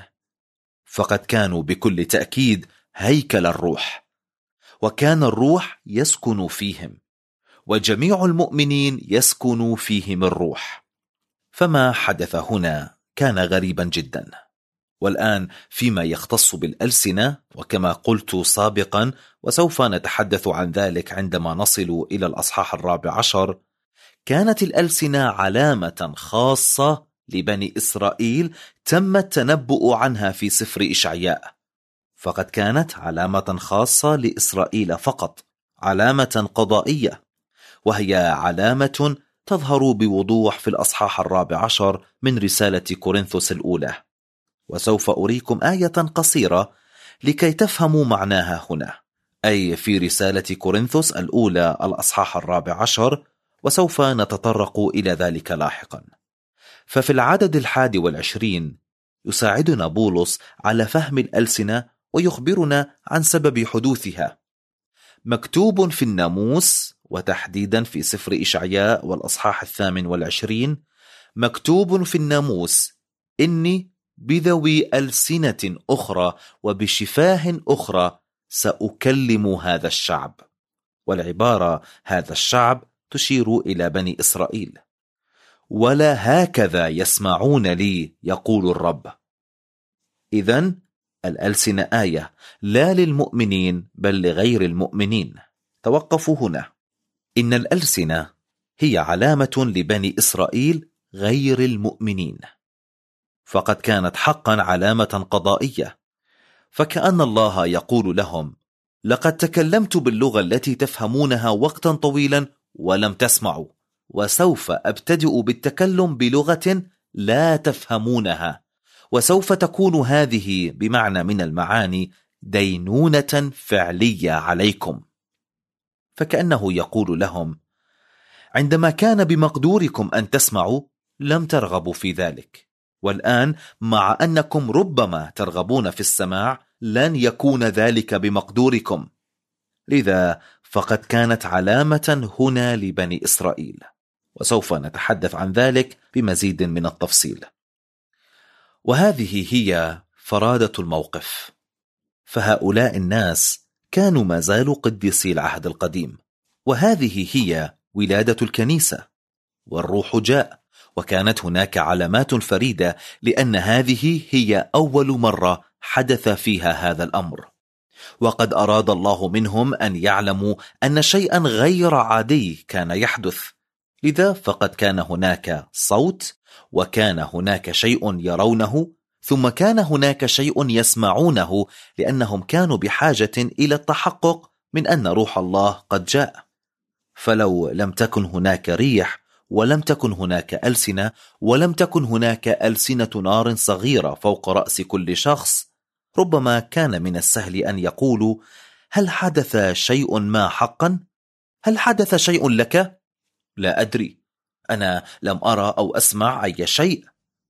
فقد كانوا بكل تأكيد هيكل الروح، وكان الروح يسكن فيهم، وجميع المؤمنين يسكن فيهم الروح. فما حدث هنا كان غريبا جدا. والآن فيما يختص بالألسنة، وكما قلت سابقا وسوف نتحدث عن ذلك عندما نصل إلى الأصحاح 14، كانت الألسنة علامة خاصة لبني إسرائيل تم التنبؤ عنها في سفر إشعياء. فقد كانت علامة خاصة لإسرائيل فقط، علامة قضائية، وهي علامة تظهر بوضوح في الأصحاح 14 من رسالة كورنثوس الأولى. وسوف أريكم آية قصيرة لكي تفهموا معناها هنا، أي في رسالة كورنثوس الأولى الأصحاح 14، وسوف نتطرق إلى ذلك لاحقا. ففي العدد 21 يساعدنا بولس على فهم الألسنة ويخبرنا عن سبب حدوثها. مكتوب في الناموس، وتحديدا في سفر إشعياء والأصحاح 28، مكتوب في الناموس: إني بذوي ألسنة أخرى وبشفاه أخرى سأكلم هذا الشعب. والعبارة هذا الشعب تشير إلى بني إسرائيل. ولا هكذا يسمعون لي يقول الرب. إذن الألسنة آية لا للمؤمنين بل لغير المؤمنين. توقفوا هنا. إن الألسنة هي علامة لبني إسرائيل غير المؤمنين، فقد كانت حقا علامة قضائية. فكأن الله يقول لهم: لقد تكلمت باللغة التي تفهمونها وقتا طويلا ولم تسمعوا، وسوف أبتدئ بالتكلم بلغة لا تفهمونها، وسوف تكون هذه بمعنى من المعاني دينونة فعلية عليكم. فكأنه يقول لهم: عندما كان بمقدوركم أن تسمعوا لم ترغبوا في ذلك، والآن مع أنكم ربما ترغبون في السماع لن يكون ذلك بمقدوركم. لذا فقد كانت علامة هنا لبني إسرائيل، وسوف نتحدث عن ذلك بمزيد من التفصيل. وهذه هي فرادة الموقف. فهؤلاء الناس كانوا ما زالوا قديسي العهد القديم، وهذه هي ولادة الكنيسة، والروح جاء، وكانت هناك علامات فريدة لأن هذه هي أول مرة حدث فيها هذا الأمر، وقد أراد الله منهم أن يعلموا أن شيئا غير عادي كان يحدث. لذا فقد كان هناك صوت، وكان هناك شيء يرونه، ثم كان هناك شيء يسمعونه، لأنهم كانوا بحاجة إلى التحقق من أن روح الله قد جاء. فلو لم تكن هناك ريح، ولم تكن هناك ألسنة، ولم تكن هناك ألسنة نار صغيرة فوق رأس كل شخص، ربما كان من السهل أن يقولوا: هل حدث شيء ما حقا؟ هل حدث شيء لك؟ لا أدري، أنا لم أرى أو أسمع أي شيء.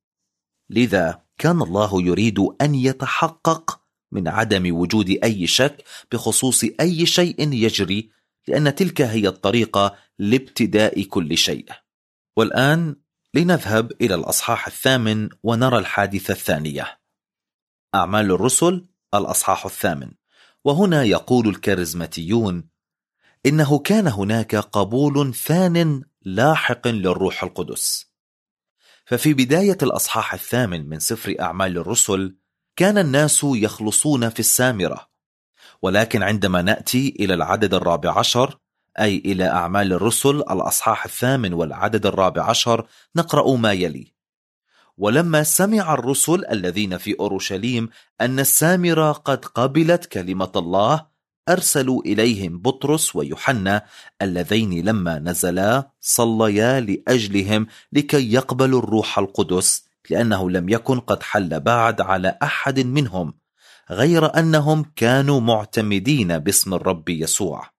لذا كان الله يريد أن يتحقق من عدم وجود أي شك بخصوص أي شيء يجري، لأن تلك هي الطريقة لابتداء كل شيء. والآن لنذهب إلى الأصحاح 8 ونرى الحادثة الثانية. أعمال الرسل الأصحاح 8. وهنا يقول الكاريزماتيون إنه كان هناك قبول ثان لاحق للروح القدس. ففي بداية الأصحاح 8 من سفر أعمال الرسل كان الناس يخلصون في السامرة، ولكن عندما نأتي إلى العدد 14، أي إلى أعمال الرسل الأصحاح 8 والعدد 14، نقرأ ما يلي: ولما سمع الرسل الذين في أورشليم أن السامرة قد قبلت كلمة الله، أرسلوا إليهم بطرس ويوحنا، اللذين لما نزلا صليا لأجلهم لكي يقبلوا الروح القدس، لأنه لم يكن قد حل بعد على أحد منهم، غير أنهم كانوا معتمدين باسم الرب يسوع.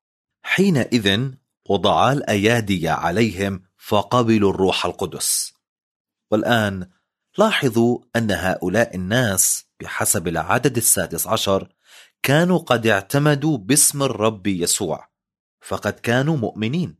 حينئذ وضعا الأيادي عليهم فقبلوا الروح القدس. والآن لاحظوا أن هؤلاء الناس بحسب العدد 16 كانوا قد اعتمدوا باسم الرب يسوع، فقد كانوا مؤمنين،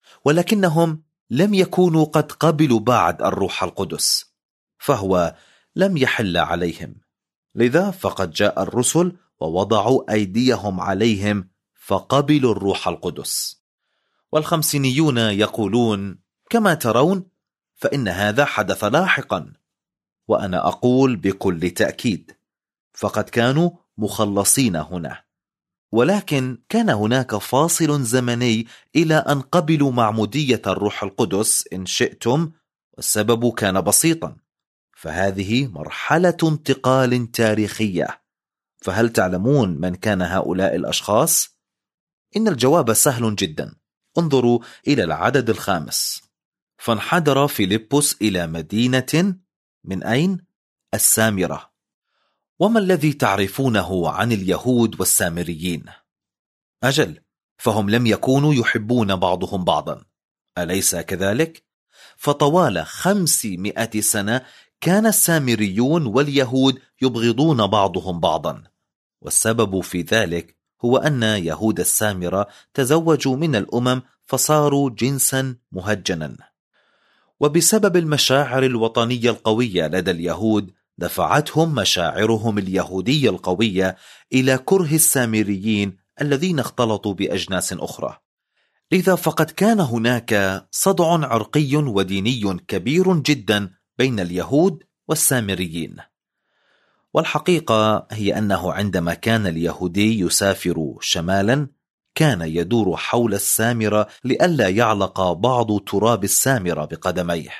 ولكنهم لم يكونوا قد قبلوا بعد الروح القدس، فهو لم يحل عليهم. لذا فقد جاء الرسل ووضعوا أيديهم عليهم فقبلوا الروح القدس. والخمسينيون يقولون: كما ترون فإن هذا حدث لاحقا. وأنا أقول بكل تأكيد فقد كانوا مخلصين هنا، ولكن كان هناك فاصل زمني إلى أن قبلوا معمودية الروح القدس إن شئتم، والسبب كان بسيطا، فهذه مرحلة انتقال تاريخية. فهل تعلمون من كان هؤلاء الأشخاص؟ إن الجواب سهل جدا. انظروا إلى العدد 5: فانحدر فيلبس إلى مدينة من أين؟ السامرة. وما الذي تعرفونه عن اليهود والسامريين؟ أجل، فهم لم يكونوا يحبون بعضهم بعضا، أليس كذلك؟ فطوال 500 سنة كان السامريون واليهود يبغضون بعضهم بعضا، والسبب في ذلك هو أن يهود السامرة تزوجوا من الأمم فصاروا جنسا مهجنا. وبسبب المشاعر الوطنية القوية لدى اليهود دفعتهم مشاعرهم اليهودية القوية إلى كره السامريين الذين اختلطوا بأجناس أخرى. لذا فقد كان هناك صدع عرقي وديني كبير جدا بين اليهود والسامريين. والحقيقة هي أنه عندما كان اليهودي يسافر شمالا كان يدور حول السامرة لئلا يعلق بعض تراب السامرة بقدميه.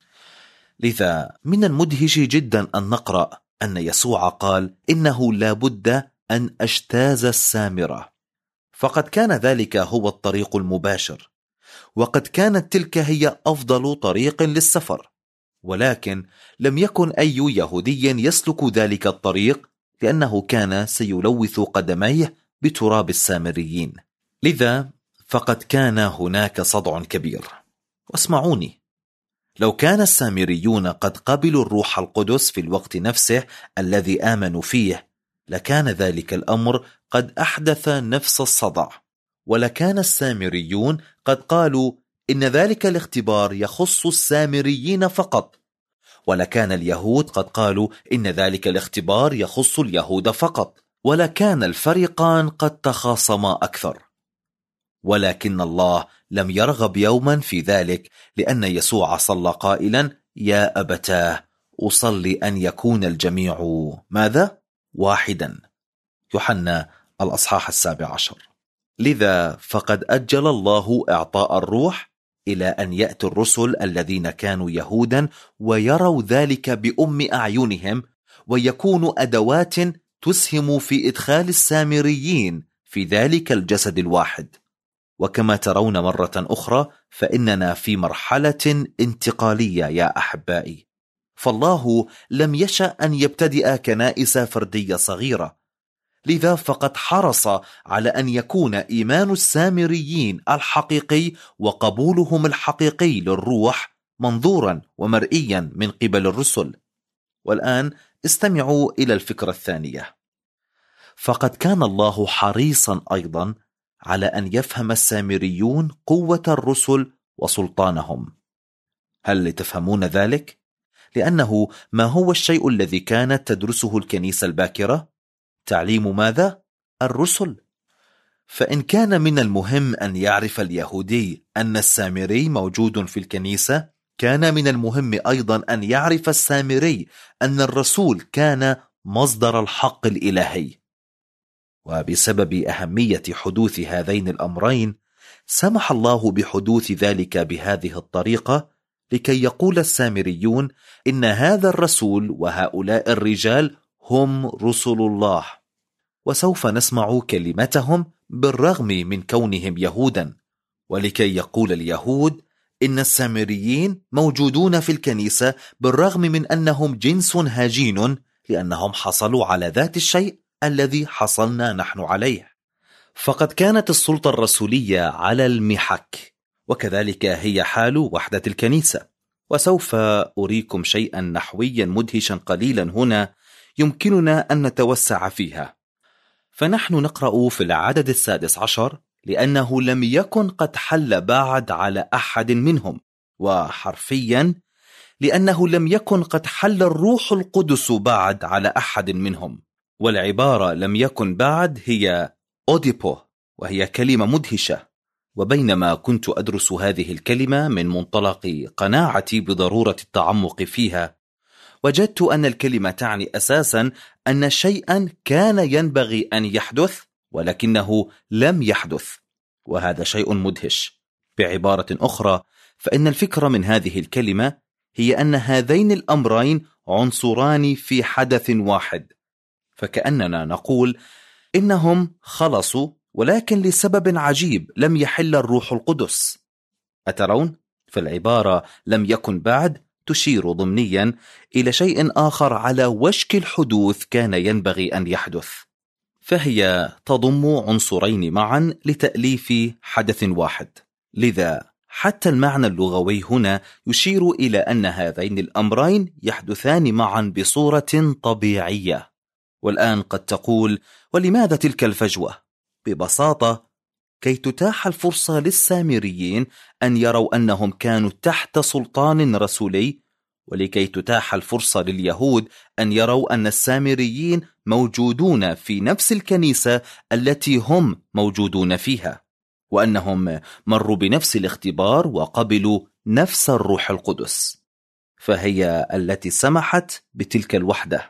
لذا من المدهش جدا أن نقرأ أن يسوع قال: إنه لا بد أن أجتاز السامرة. فقد كان ذلك هو الطريق المباشر، وقد كانت تلك هي أفضل طريق للسفر، ولكن لم يكن أي يهودي يسلك ذلك الطريق، لأنه كان سيلوث قدميه بتراب السامريين. لذا فقد كان هناك صدع كبير. واسمعوني، لو كان السامريون قد قبلوا الروح القدس في الوقت نفسه الذي آمنوا فيه، لكان ذلك الأمر قد أحدث نفس الصدع، ولكان السامريون قد قالوا إن ذلك الاختبار يخص السامريين فقط، ولكان اليهود قد قالوا إن ذلك الاختبار يخص اليهود فقط، ولكان الفريقان قد تخاصما أكثر. ولكن الله لم يرغب يوما في ذلك، لأن يسوع صلى قائلا: يا أبتاه أصلي أن يكون الجميع ماذا؟ واحدا. يوحنا الأصحاح 17. لذا فقد أجل الله إعطاء الروح إلى أن يأتي الرسل الذين كانوا يهودا ويروا ذلك بأم أعينهم، ويكونوا أدوات تسهم في إدخال السامريين في ذلك الجسد الواحد. وكما ترون مرة أخرى فإننا في مرحلة انتقالية يا أحبائي، فالله لم يشأ أن يبتدئ كنائس فردية صغيرة، لذا فقد حرص على أن يكون إيمان السامريين الحقيقي وقبولهم الحقيقي للروح منظورا ومرئيا من قبل الرسل. والآن استمعوا إلى الفكرة الثانية. فقد كان الله حريصا أيضا على أن يفهم السامريون قوة الرسل وسلطانهم. هل تفهمون ذلك؟ لأنه ما هو الشيء الذي كانت تدرسه الكنيسة الباكرة؟ تعليم ماذا؟ الرسل. فإن كان من المهم أن يعرف اليهودي أن السامري موجود في الكنيسة، كان من المهم أيضا أن يعرف السامري أن الرسول كان مصدر الحق الإلهي. وبسبب أهمية حدوث هذين الأمرين سمح الله بحدوث ذلك بهذه الطريقة، لكي يقول السامريون إن هذا الرسول وهؤلاء الرجال هم رسل الله، وسوف نسمع كلمتهم بالرغم من كونهم يهودا، ولكي يقول اليهود إن السامريين موجودون في الكنيسة بالرغم من أنهم جنس هجين، لأنهم حصلوا على ذات الشيء الذي حصلنا نحن عليه. فقد كانت السلطة الرسولية على المحك، وكذلك هي حال وحدة الكنيسة. وسوف أريكم شيئا نحويا مدهشا قليلا هنا يمكننا أن نتوسع فيها. فنحن نقرأ في العدد 16: لأنه لم يكن قد حل بعد على أحد منهم، وحرفيا لأنه لم يكن قد حل الروح القدس بعد على أحد منهم. والعبارة لم يكن بعد هي أوديبو، وهي كلمة مدهشة. وبينما كنت أدرس هذه الكلمة من منطلق قناعتي بضرورة التعمق فيها، وجدت أن الكلمة تعني أساسا أن شيئا كان ينبغي أن يحدث ولكنه لم يحدث، وهذا شيء مدهش. بعبارة أخرى، فإن الفكرة من هذه الكلمة هي أن هذين الأمرين عنصران في حدث واحد، فكأننا نقول إنهم خلصوا، ولكن لسبب عجيب لم يحل الروح القدس. أترون؟ فالعبارة لم يكن بعد تشير ضمنيا إلى شيء آخر على وشك الحدوث كان ينبغي أن يحدث، فهي تضم عنصرين معا لتأليف حدث واحد. لذا حتى المعنى اللغوي هنا يشير إلى أن هذين الأمرين يحدثان معا بصورة طبيعية. والآن قد تقول: ولماذا تلك الفجوة؟ ببساطة كي تتاح الفرصة للسامريين أن يروا أنهم كانوا تحت سلطان رسولي، ولكي تتاح الفرصة لليهود أن يروا أن السامريين موجودون في نفس الكنيسة التي هم موجودون فيها، وأنهم مروا بنفس الاختبار وقبلوا نفس الروح القدس، فهي التي سمحت بتلك الوحدة.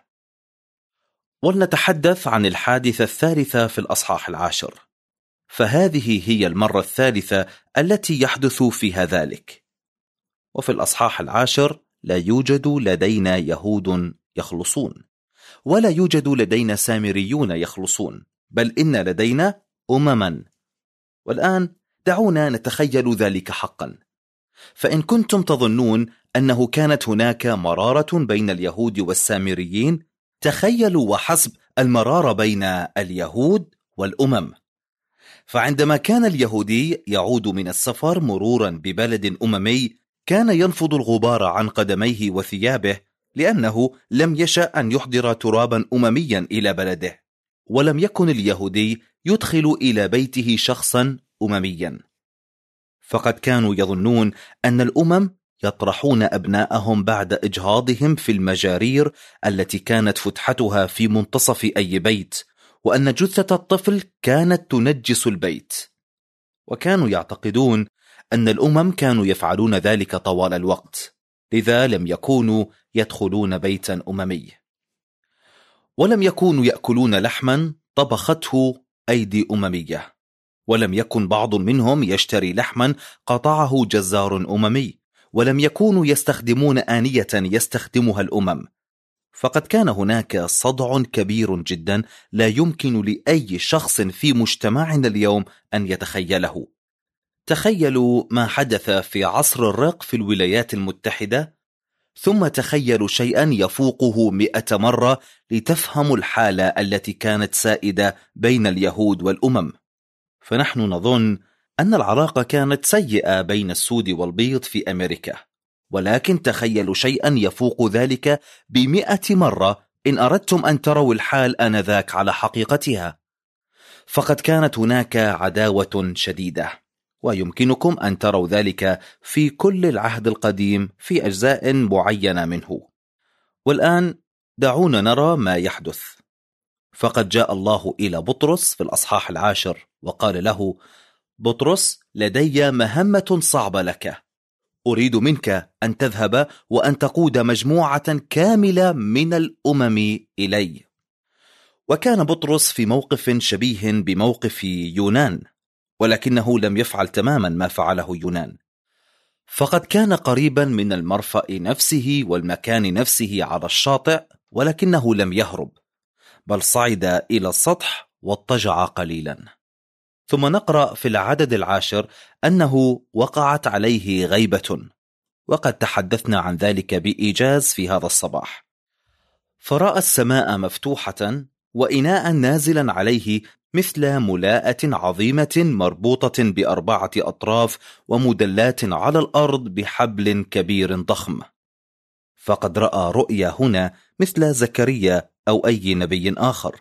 ولنتحدث عن الحادثة الثالثة في الأصحاح 10، فهذه هي المرة الثالثة التي يحدث فيها ذلك. وفي الأصحاح 10 لا يوجد لدينا يهود يخلصون، ولا يوجد لدينا سامريون يخلصون، بل إن لدينا أمما. والآن دعونا نتخيل ذلك حقا. فإن كنتم تظنون أنه كانت هناك مرارة بين اليهود والسامريين، تخيلوا وحسب المرارة بين اليهود والأمم. فعندما كان اليهودي يعود من السفر مرورا ببلد أممي، كان ينفض الغبار عن قدميه وثيابه لأنه لم يشأ أن يحضر ترابا أمميا إلى بلده، ولم يكن اليهودي يدخل إلى بيته شخصا أمميا، فقد كانوا يظنون أن الأمم يطرحون أبناءهم بعد إجهاضهم في المجارير التي كانت فتحتها في منتصف أي بيت، وأن جثة الطفل كانت تنجس البيت، وكانوا يعتقدون أن الأمم كانوا يفعلون ذلك طوال الوقت، لذا لم يكونوا يدخلون بيتا أممي، ولم يكونوا يأكلون لحما طبخته أيدي أممية، ولم يكن بعض منهم يشتري لحما قطعه جزار أممي، ولم يكونوا يستخدمون آنية يستخدمها الأمم، فقد كان هناك صدع كبير جدا لا يمكن لأي شخص في مجتمعنا اليوم أن يتخيله. تخيلوا ما حدث في عصر الرق في الولايات المتحدة، ثم تخيلوا شيئا يفوقه 100 مرة لتفهموا الحالة التي كانت سائدة بين اليهود والأمم. فنحن نظن أن العلاقة كانت سيئة بين السود والبيض في أمريكا، ولكن تخيلوا شيئا يفوق ذلك 100 مرة إن أردتم أن تروا الحال آنذاك على حقيقتها. فقد كانت هناك عداوة شديدة، ويمكنكم أن تروا ذلك في كل العهد القديم في أجزاء معينة منه. والآن دعونا نرى ما يحدث. فقد جاء الله إلى بطرس في الأصحاح 10 وقال له: بطرس، لدي مهمة صعبة لك، أريد منك أن تذهب وأن تقود مجموعة كاملة من الأمم إلي. وكان بطرس في موقف شبيه بموقف يونان، ولكنه لم يفعل تماما ما فعله يونان، فقد كان قريبا من المرفأ نفسه والمكان نفسه على الشاطئ، ولكنه لم يهرب، بل صعد إلى السطح واضطجع قليلا. ثم نقرأ في العدد 10 أنه وقعت عليه غيبة، وقد تحدثنا عن ذلك بإيجاز في هذا الصباح. فرأى السماء مفتوحة وإناء نازلا عليه مثل ملاءة عظيمة مربوطة ب4 أطراف ومدلات على الأرض بحبل كبير ضخم. فقد رأى رؤيا هنا مثل زكريا أو أي نبي آخر.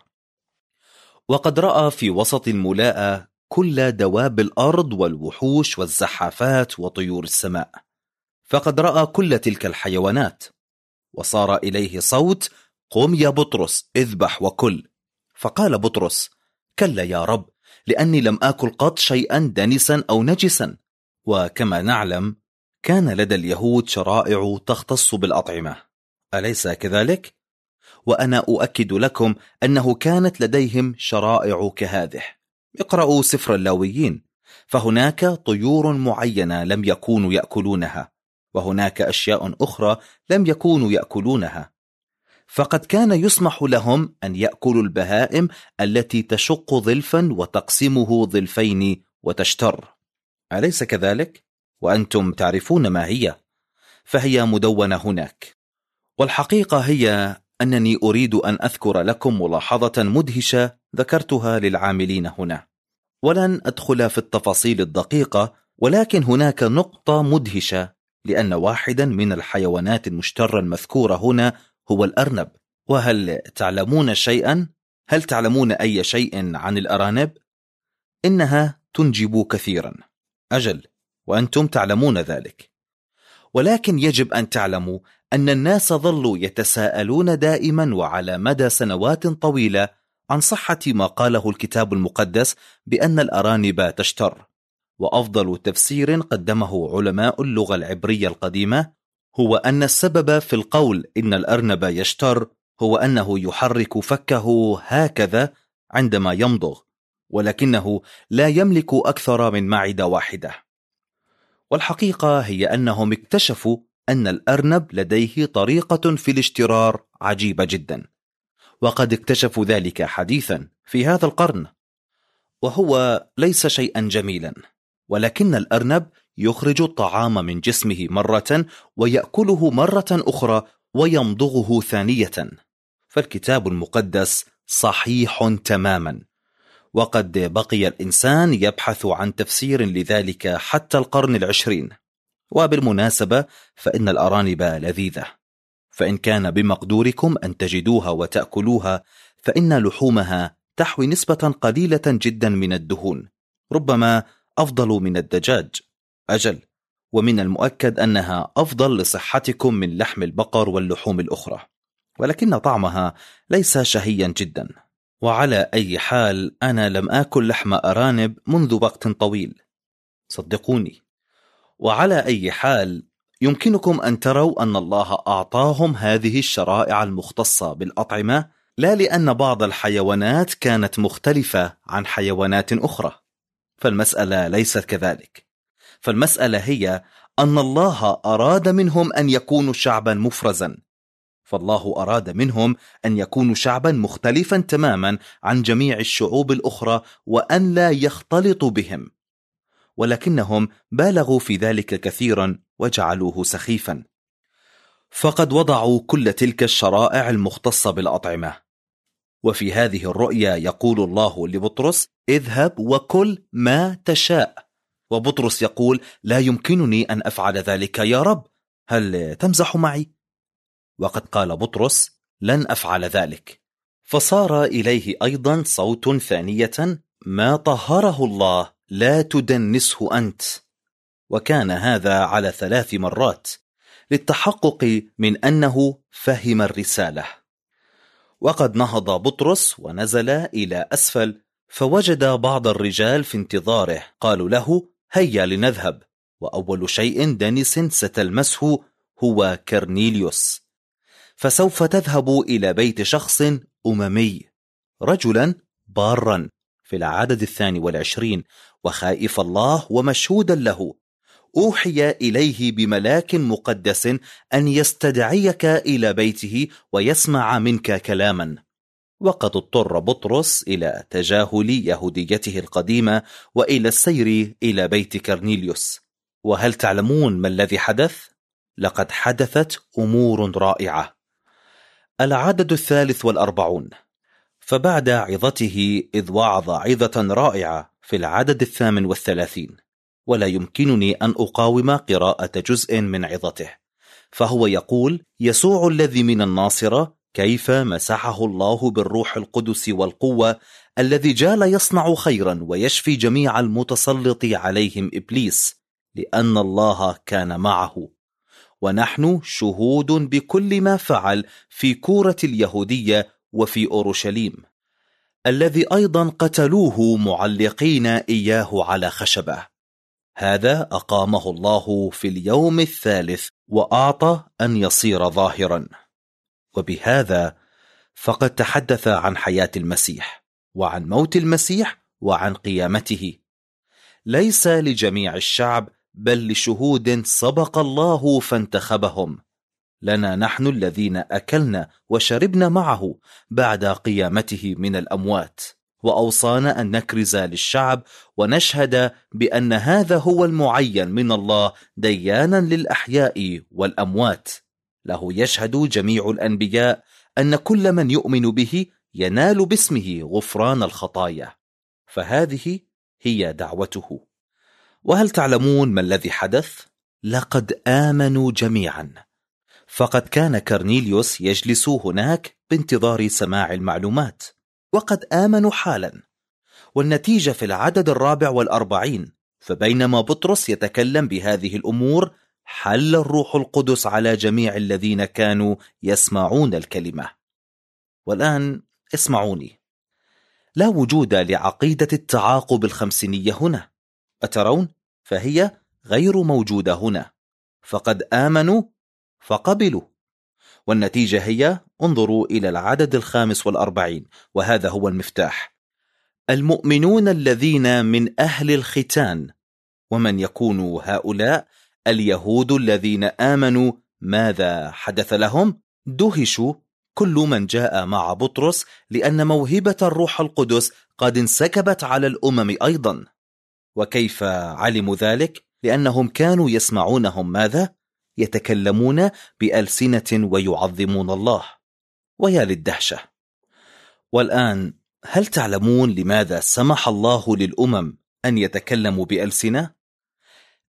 وقد رأى في وسط الملاءة كل دواب الأرض والوحوش والزحافات وطيور السماء، فقد رأى كل تلك الحيوانات. وصار إليه صوت: قم يا بطرس، اذبح وكل. فقال بطرس: كلا يا رب، لأني لم آكل قط شيئا دنسا أو نجسا. وكما نعلم كان لدى اليهود شرائع تختص بالأطعمة، أليس كذلك؟ وأنا أؤكد لكم أنه كانت لديهم شرائع كهذه. اقرأوا سفر اللاويين، فهناك طيور معينة لم يكونوا يأكلونها، وهناك أشياء أخرى لم يكونوا يأكلونها. فقد كان يسمح لهم أن يأكلوا البهائم التي تشق ظلفا وتقسمه ظلفين وتشتر، أليس كذلك؟ وأنتم تعرفون ما هي، فهي مدونة هناك. والحقيقة هي أنني أريد أن أذكر لكم ملاحظة مدهشة ذكرتها للعاملين هنا، ولن أدخل في التفاصيل الدقيقة، ولكن هناك نقطة مدهشة، لأن واحدا من الحيوانات المشترة المذكورة هنا هو الأرنب. وهل تعلمون شيئا؟ هل تعلمون أي شيء عن الأرانب؟ إنها تنجب كثيرا، أجل، وأنتم تعلمون ذلك. ولكن يجب أن تعلموا أن الناس ظلوا يتساءلون دائما وعلى مدى سنوات طويلة عن صحة ما قاله الكتاب المقدس بأن الأرانب تشتر. وأفضل تفسير قدمه علماء اللغة العبرية القديمة هو أن السبب في القول إن الأرنب يشتر هو أنه يحرك فكه هكذا عندما يمضغ، ولكنه لا يملك أكثر من معدة واحدة. والحقيقة هي أنهم اكتشفوا أن الأرنب لديه طريقة في الاشترار عجيبة جدا، وقد اكتشفوا ذلك حديثا في هذا القرن. وهو ليس شيئا جميلا، ولكن الأرنب يخرج الطعام من جسمه مرة ويأكله مرة أخرى ويمضغه ثانية. فالكتاب المقدس صحيح تماما، وقد بقي الإنسان يبحث عن تفسير لذلك حتى القرن 20. وبالمناسبة فإن الأرانب لذيذة، فإن كان بمقدوركم أن تجدوها وتأكلوها، فإن لحومها تحوي نسبة قليلة جدا من الدهون، ربما أفضل من الدجاج. أجل، ومن المؤكد أنها أفضل لصحتكم من لحم البقر واللحوم الأخرى، ولكن طعمها ليس شهيا جدا. وعلى أي حال أنا لم آكل لحم أرانب منذ وقت طويل، صدقوني. وعلى أي حال يمكنكم أن تروا أن الله أعطاهم هذه الشرائع المختصة بالأطعمة لا لأن بعض الحيوانات كانت مختلفة عن حيوانات أخرى، فالمسألة ليست كذلك. فالمسألة هي أن الله أراد منهم أن يكونوا شعبا مفرزا، فالله أراد منهم أن يكونوا شعبا مختلفا تماما عن جميع الشعوب الأخرى وأن لا يختلطوا بهم، ولكنهم بالغوا في ذلك كثيرا وجعلوه سخيفا. فقد وضعوا كل تلك الشرائع المختصة بالأطعمة. وفي هذه الرؤيا يقول الله لبطرس: اذهب وكل ما تشاء. وبطرس يقول: لا يمكنني أن أفعل ذلك يا رب، هل تمزح معي؟ وقد قال بطرس: لن أفعل ذلك. فصار إليه أيضا صوت ثانية: ما طهره الله لا تدنسه أنت. وكان هذا على 3 مرات للتحقق من أنه فهم الرسالة. وقد نهض بطرس ونزل إلى أسفل، فوجد بعض الرجال في انتظاره، قالوا له: هيا لنذهب، وأول شيء دنس ستلمسه هو كرنيليوس، فسوف تذهب إلى بيت شخص أممي، رجلا بارا في العدد 22 وخائف الله ومشهودا له، أوحي إليه بملاك مقدس أن يستدعيك إلى بيته ويسمع منك كلاما. وقد اضطر بطرس إلى تجاهل يهوديته القديمة وإلى السير إلى بيت كرنيليوس. وهل تعلمون ما الذي حدث؟ لقد حدثت أمور رائعة. العدد 43: فبعد عظته إذ وعظ عظة رائعة في العدد 38، ولا يمكنني أن أقاوم قراءة جزء من عظته، فهو يقول: يسوع الذي من الناصرة كيف مسحه الله بالروح القدس والقوة، الذي جال يصنع خيرا ويشفي جميع المتسلط عليهم إبليس، لأن الله كان معه، ونحن شهود بكل ما فعل في كورة اليهودية وفي أورشليم، الذي أيضا قتلوه معلقين إياه على خشبة. هذا أقامه الله في اليوم الثالث وأعطى أن يصير ظاهرا. وبهذا فقد تحدث عن حياة المسيح وعن موت المسيح وعن قيامته، ليس لجميع الشعب بل لشهود سبق الله فانتخبهم، لنا نحن الذين أكلنا وشربنا معه بعد قيامته من الأموات، وأوصانا أن نكرز للشعب ونشهد بأن هذا هو المعين من الله ديانا للأحياء والأموات. له يشهد جميع الأنبياء أن كل من يؤمن به ينال باسمه غفران الخطايا، فهذه هي دعوته. وهل تعلمون ما الذي حدث؟ لقد آمنوا جميعا، فقد كان كرنيليوس يجلس هناك بانتظار سماع المعلومات، وقد آمنوا حالا. والنتيجة في العدد 44: فبينما بطرس يتكلم بهذه الأمور حل الروح القدس على جميع الذين كانوا يسمعون الكلمة. والآن اسمعوني، لا وجود لعقيدة التعاقب الخمسينية هنا، أترون؟ فهي غير موجودة هنا، فقد آمنوا فقبلوا. والنتيجة هي، انظروا إلى العدد 45، وهذا هو المفتاح: المؤمنون الذين من أهل الختان. ومن يكونوا هؤلاء؟ اليهود الذين آمنوا. ماذا حدث لهم؟ دهشوا كل من جاء مع بطرس، لأن موهبة الروح القدس قد انسكبت على الأمم أيضا. وكيف علموا ذلك؟ لأنهم كانوا يسمعونهم ماذا؟ يتكلمون بألسنة ويعظمون الله. ويا للدهشة! والآن هل تعلمون لماذا سمح الله للأمم أن يتكلموا بألسنة؟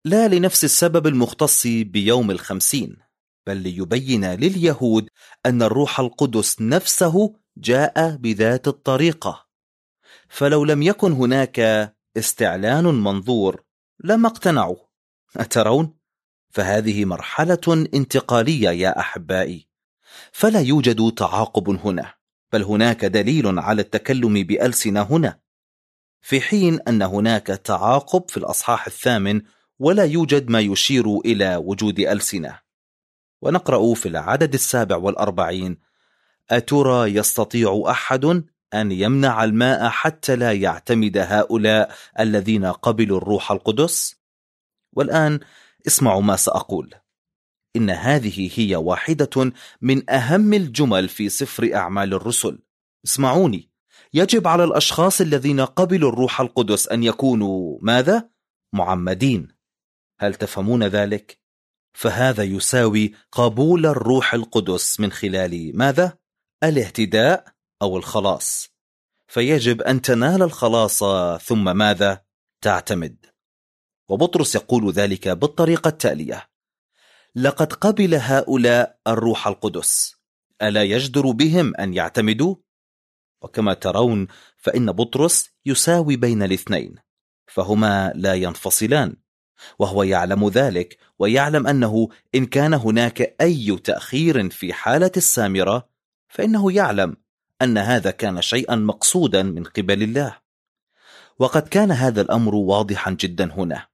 لا لنفس السبب المختص بيوم الخمسين، بل ليبين لليهود أن الروح القدس نفسه جاء بذات الطريقة. فلو لم يكن هناك استعلان منظور لما اقتنعوا. أترون؟ فهذه مرحلة انتقالية يا أحبائي، فلا يوجد تعاقب هنا، بل هناك دليل على التكلم بألسنة هنا، في حين أن هناك تعاقب في الأصحاح 8 ولا يوجد ما يشير إلى وجود ألسنة. ونقرأ في العدد 47: أترى يستطيع أحد أن يمنع الماء حتى لا يعتمد هؤلاء الذين قبلوا الروح القدس؟ والآن اسمعوا ما سأقول. إن هذه هي واحدة من أهم الجمل في سفر أعمال الرسل. اسمعوني، يجب على الأشخاص الذين قبلوا الروح القدس أن يكونوا ماذا؟ معمدين. هل تفهمون ذلك؟ فهذا يساوي قبول الروح القدس من خلال ماذا؟ الاهتداء أو الخلاص. فيجب أن تنال الخلاص ثم ماذا؟ تعتمد. وبطرس يقول ذلك بالطريقة التالية: لقد قبل هؤلاء الروح القدس، ألا يجدر بهم أن يعتمدوا؟ وكما ترون فإن بطرس يساوي بين الاثنين، فهما لا ينفصلان، وهو يعلم ذلك، ويعلم أنه إن كان هناك أي تأخير في حالة السامرة فإنه يعلم أن هذا كان شيئا مقصودا من قبل الله. وقد كان هذا الأمر واضحا جدا هنا،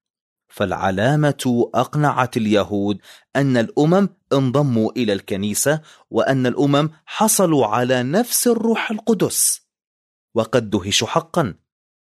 فالعلامة أقنعت اليهود أن الأمم انضموا إلى الكنيسة، وأن الأمم حصلوا على نفس الروح القدس، وقد دهشوا حقا.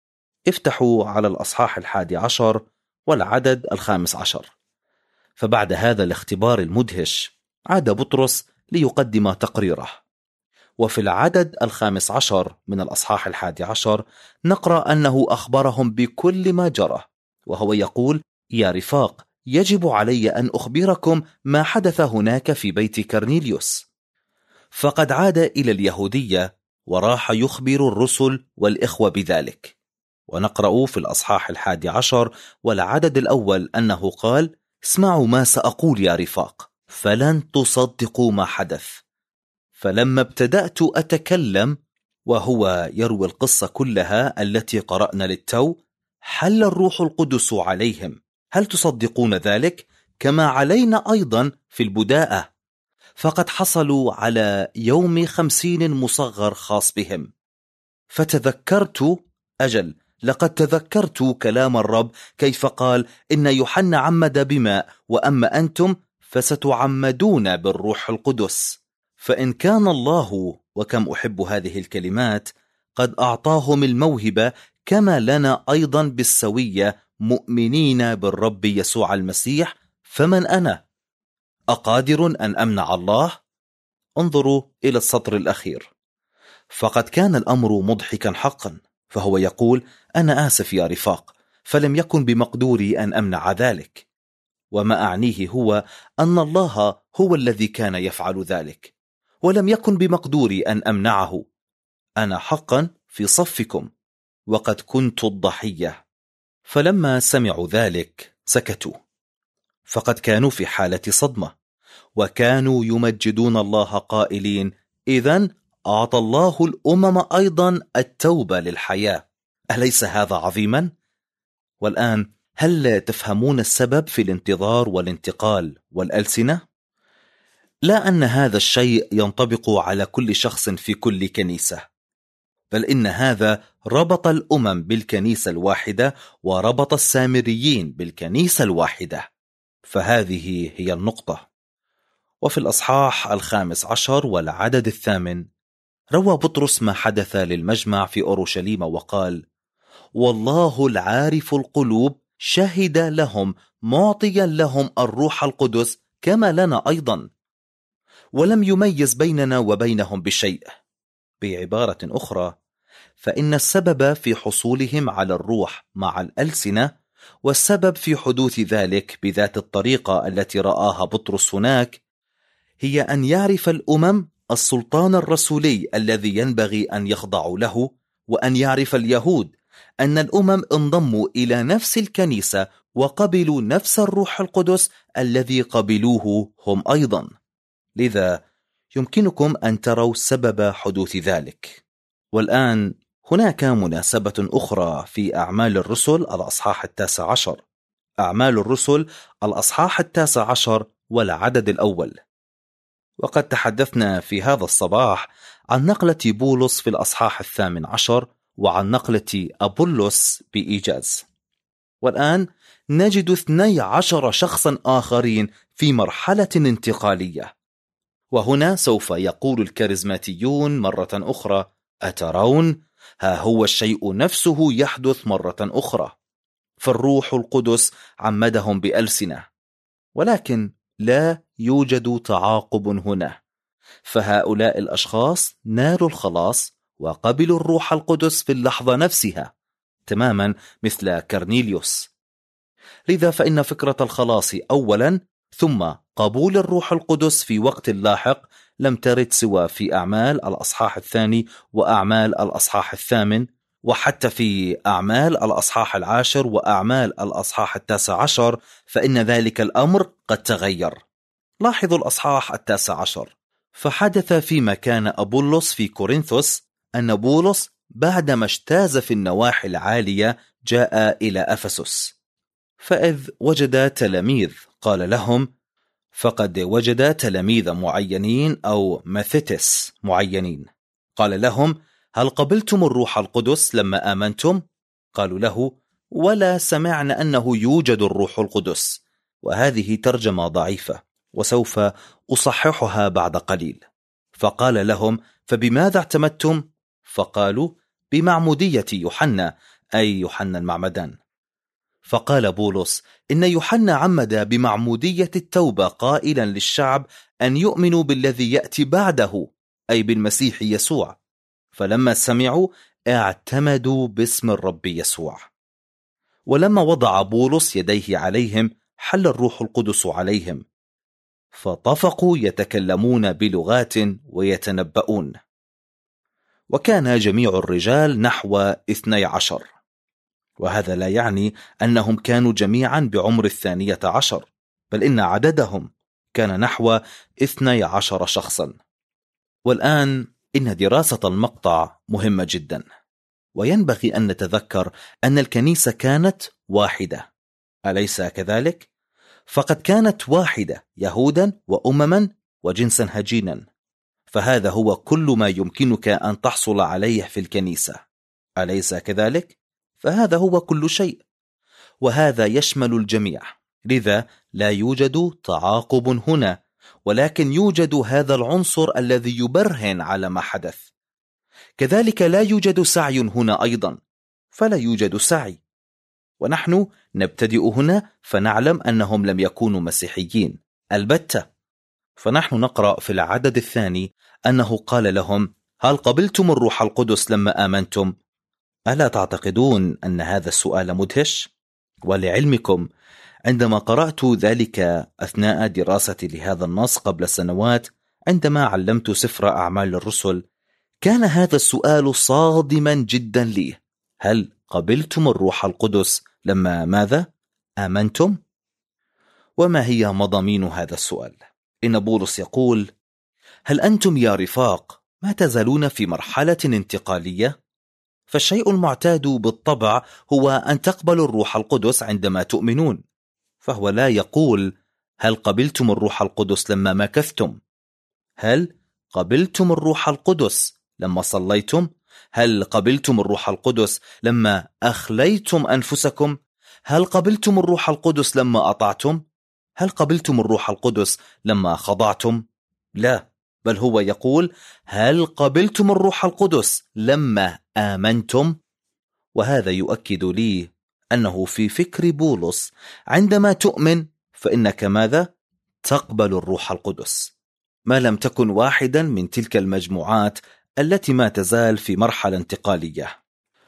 افتحوا على الأصحاح 11 والعدد 15. فبعد هذا الاختبار المدهش عاد بطرس ليقدم تقريره. وفي العدد 15 من الأصحاح 11 نقرأ أنه أخبرهم بكل ما جرى، وهو يقول: يا رفاق، يجب علي أن أخبركم ما حدث هناك في بيت كرنيليوس. فقد عاد إلى اليهودية وراح يخبر الرسل والإخوة بذلك. ونقرأ في الأصحاح 11 والعدد الأول أنه قال: اسمعوا ما سأقول يا رفاق، فلن تصدقوا ما حدث. فلما ابتدأت أتكلم وهو يروي القصة كلها التي قرأنا للتو، حل الروح القدس عليهم. هل تصدقون ذلك؟ كما علينا أيضا في البداءة، فقد حصلوا على يوم 50 مصغر خاص بهم. فتذكرت لقد تذكرت كلام الرب كيف قال: إن يوحنا عمد بماء، وأما أنتم فستعمدون بالروح القدس. فإن كان الله، وكم أحب هذه الكلمات، قد أعطاهم الموهبة، كما لنا أيضا بالسوية مؤمنين بالرب يسوع المسيح، فمن أنا؟ أقادر أن أمنع الله؟ انظروا إلى السطر الأخير. فقد كان الأمر مضحكا حقا، فهو يقول: أنا آسف يا رفاق، فلم يكن بمقدوري أن أمنع ذلك. وما أعنيه هو أن الله هو الذي كان يفعل ذلك، ولم يكن بمقدوري أن أمنعه. أنا حقا في صفكم، وقد كنت الضحية. فلما سمعوا ذلك سكتوا، فقد كانوا في حالة صدمة، وكانوا يمجدون الله قائلين: إذن أعطى الله الأمم أيضا التوبة للحياة. أليس هذا عظيما؟ والآن هل تفهمون السبب في الانتظار والانتقال والألسنة؟ لا أن هذا الشيء ينطبق على كل شخص في كل كنيسة، بل إن هذا ربط الأمم بالكنيسة الواحدة، وربط السامريين بالكنيسة الواحدة. فهذه هي النقطة. وفي الأصحاح 15 والعدد 8 روى بطرس ما حدث للمجمع في أورشليم وقال: والله العارف القلوب شهد لهم معطيا لهم الروح القدس كما لنا أيضا، ولم يميز بيننا وبينهم بشيء. بعبارة أخرى، فإن السبب في حصولهم على الروح مع الألسنة، والسبب في حدوث ذلك بذات الطريقة التي رآها بطرس هناك، هي أن يعرف الأمم السلطان الرسولي الذي ينبغي أن يخضعوا له، وأن يعرف اليهود أن الأمم انضموا إلى نفس الكنيسة وقبلوا نفس الروح القدس الذي قبلوه هم أيضا. لذا يمكنكم أن تروا سبب حدوث ذلك. والآن هناك مناسبة أخرى في أعمال الرسل الأصحاح 19. أعمال الرسل الأصحاح 19 والعدد الأول. وقد تحدثنا في هذا الصباح عن نقلة بولس في الأصحاح 18 وعن نقلة أبولس بإيجاز. والآن نجد 12 شخصا آخرين في مرحلة انتقالية. وهنا سوف يقول الكاريزماتيون مرة أخرى: أترون؟ ها هو الشيء نفسه يحدث مرة أخرى. فالروح القدس عمدهم بألسنة، ولكن لا يوجد تعاقب هنا. فهؤلاء الأشخاص نالوا الخلاص وقبلوا الروح القدس في اللحظة نفسها، تماما مثل كرنيليوس. لذا فإن فكرة الخلاص أولا ثم قبول الروح القدس في وقت لاحق لم ترد سوى في أعمال الأصحاح 2 وأعمال الأصحاح 8، وحتى في أعمال الأصحاح 10 وأعمال الأصحاح 19 فإن ذلك الأمر قد تغير. لاحظوا الأصحاح 19، فحدث فيما كان أبولس في كورنثوس أن بولس بعدما اجتاز في النواحي العالية جاء إلى أفسس، فإذ وجد تلاميذ قال لهم، فقد وجد تلاميذ معينين أو مثيتس معينين، قال لهم: هل قبلتم الروح القدس لما آمنتم؟ قالوا له: ولا سمعنا أنه يوجد الروح القدس. وهذه ترجمة ضعيفة وسوف أصححها بعد قليل. فقال لهم: فبماذا اعتمدتم؟ فقالوا: بمعمودية يوحنا، أي يوحنا المعمدان. فقال بولس: إن يوحنا عمد بمعمودية التوبة قائلا للشعب أن يؤمنوا بالذي يأتي بعده، أي بالمسيح يسوع. فلما سمعوا اعتمدوا باسم الرب يسوع. ولما وضع بولس يديه عليهم حل الروح القدس عليهم، فطفقوا يتكلمون بلغات ويتنبؤون. وكان جميع الرجال نحو 12، وهذا لا يعني أنهم كانوا جميعا بعمر 12، بل إن عددهم كان نحو 12 شخصا. والآن إن دراسة المقطع مهمة جدا، وينبغي أن نتذكر أن الكنيسة كانت واحدة، أليس كذلك؟ فقد كانت واحدة، يهودا وأمما وجنسا هجينا. فهذا هو كل ما يمكنك أن تحصل عليه في الكنيسة، أليس كذلك؟ فهذا هو كل شيء، وهذا يشمل الجميع. لذا لا يوجد تعاقب هنا، ولكن يوجد هذا العنصر الذي يبرهن على ما حدث. كذلك لا يوجد سعي هنا أيضا، فلا يوجد سعي. ونحن نبتدئ هنا فنعلم أنهم لم يكونوا مسيحيين البتة. فنحن نقرأ في العدد 2 أنه قال لهم: هل قبلتم الروح القدس لما آمنتم؟ ألا تعتقدون أن هذا السؤال مدهش؟ ولعلمكم عندما قرأت ذلك أثناء دراستي لهذا النص قبل سنوات عندما علمت سفر أعمال الرسل، كان هذا السؤال صادما جدا لي: هل قبلتم الروح القدس لما ماذا؟ آمنتم؟ وما هي مضامين هذا السؤال؟ إن بولس يقول: هل أنتم يا رفاق ما تزالون في مرحلة انتقالية؟ فالشيء المعتاد بالطبع هو أن تقبلوا الروح القدس عندما تؤمنون، فهو لا يقول: هل قبلتم الروح القدس لما مكثتم؟ هل قبلتم الروح القدس لما صليتم؟ هل قبلتم الروح القدس لما أخليتم أنفسكم؟ هل قبلتم الروح القدس لما أطعتم؟ هل قبلتم الروح القدس لما خضعتم؟ لا، بل هو يقول: هل قبلتم الروح القدس لما آمنتم؟ وهذا يؤكد لي أنه في فكر بولس عندما تؤمن فإنك ماذا؟ تقبل الروح القدس، ما لم تكن واحدا من تلك المجموعات التي ما تزال في مرحلة انتقالية.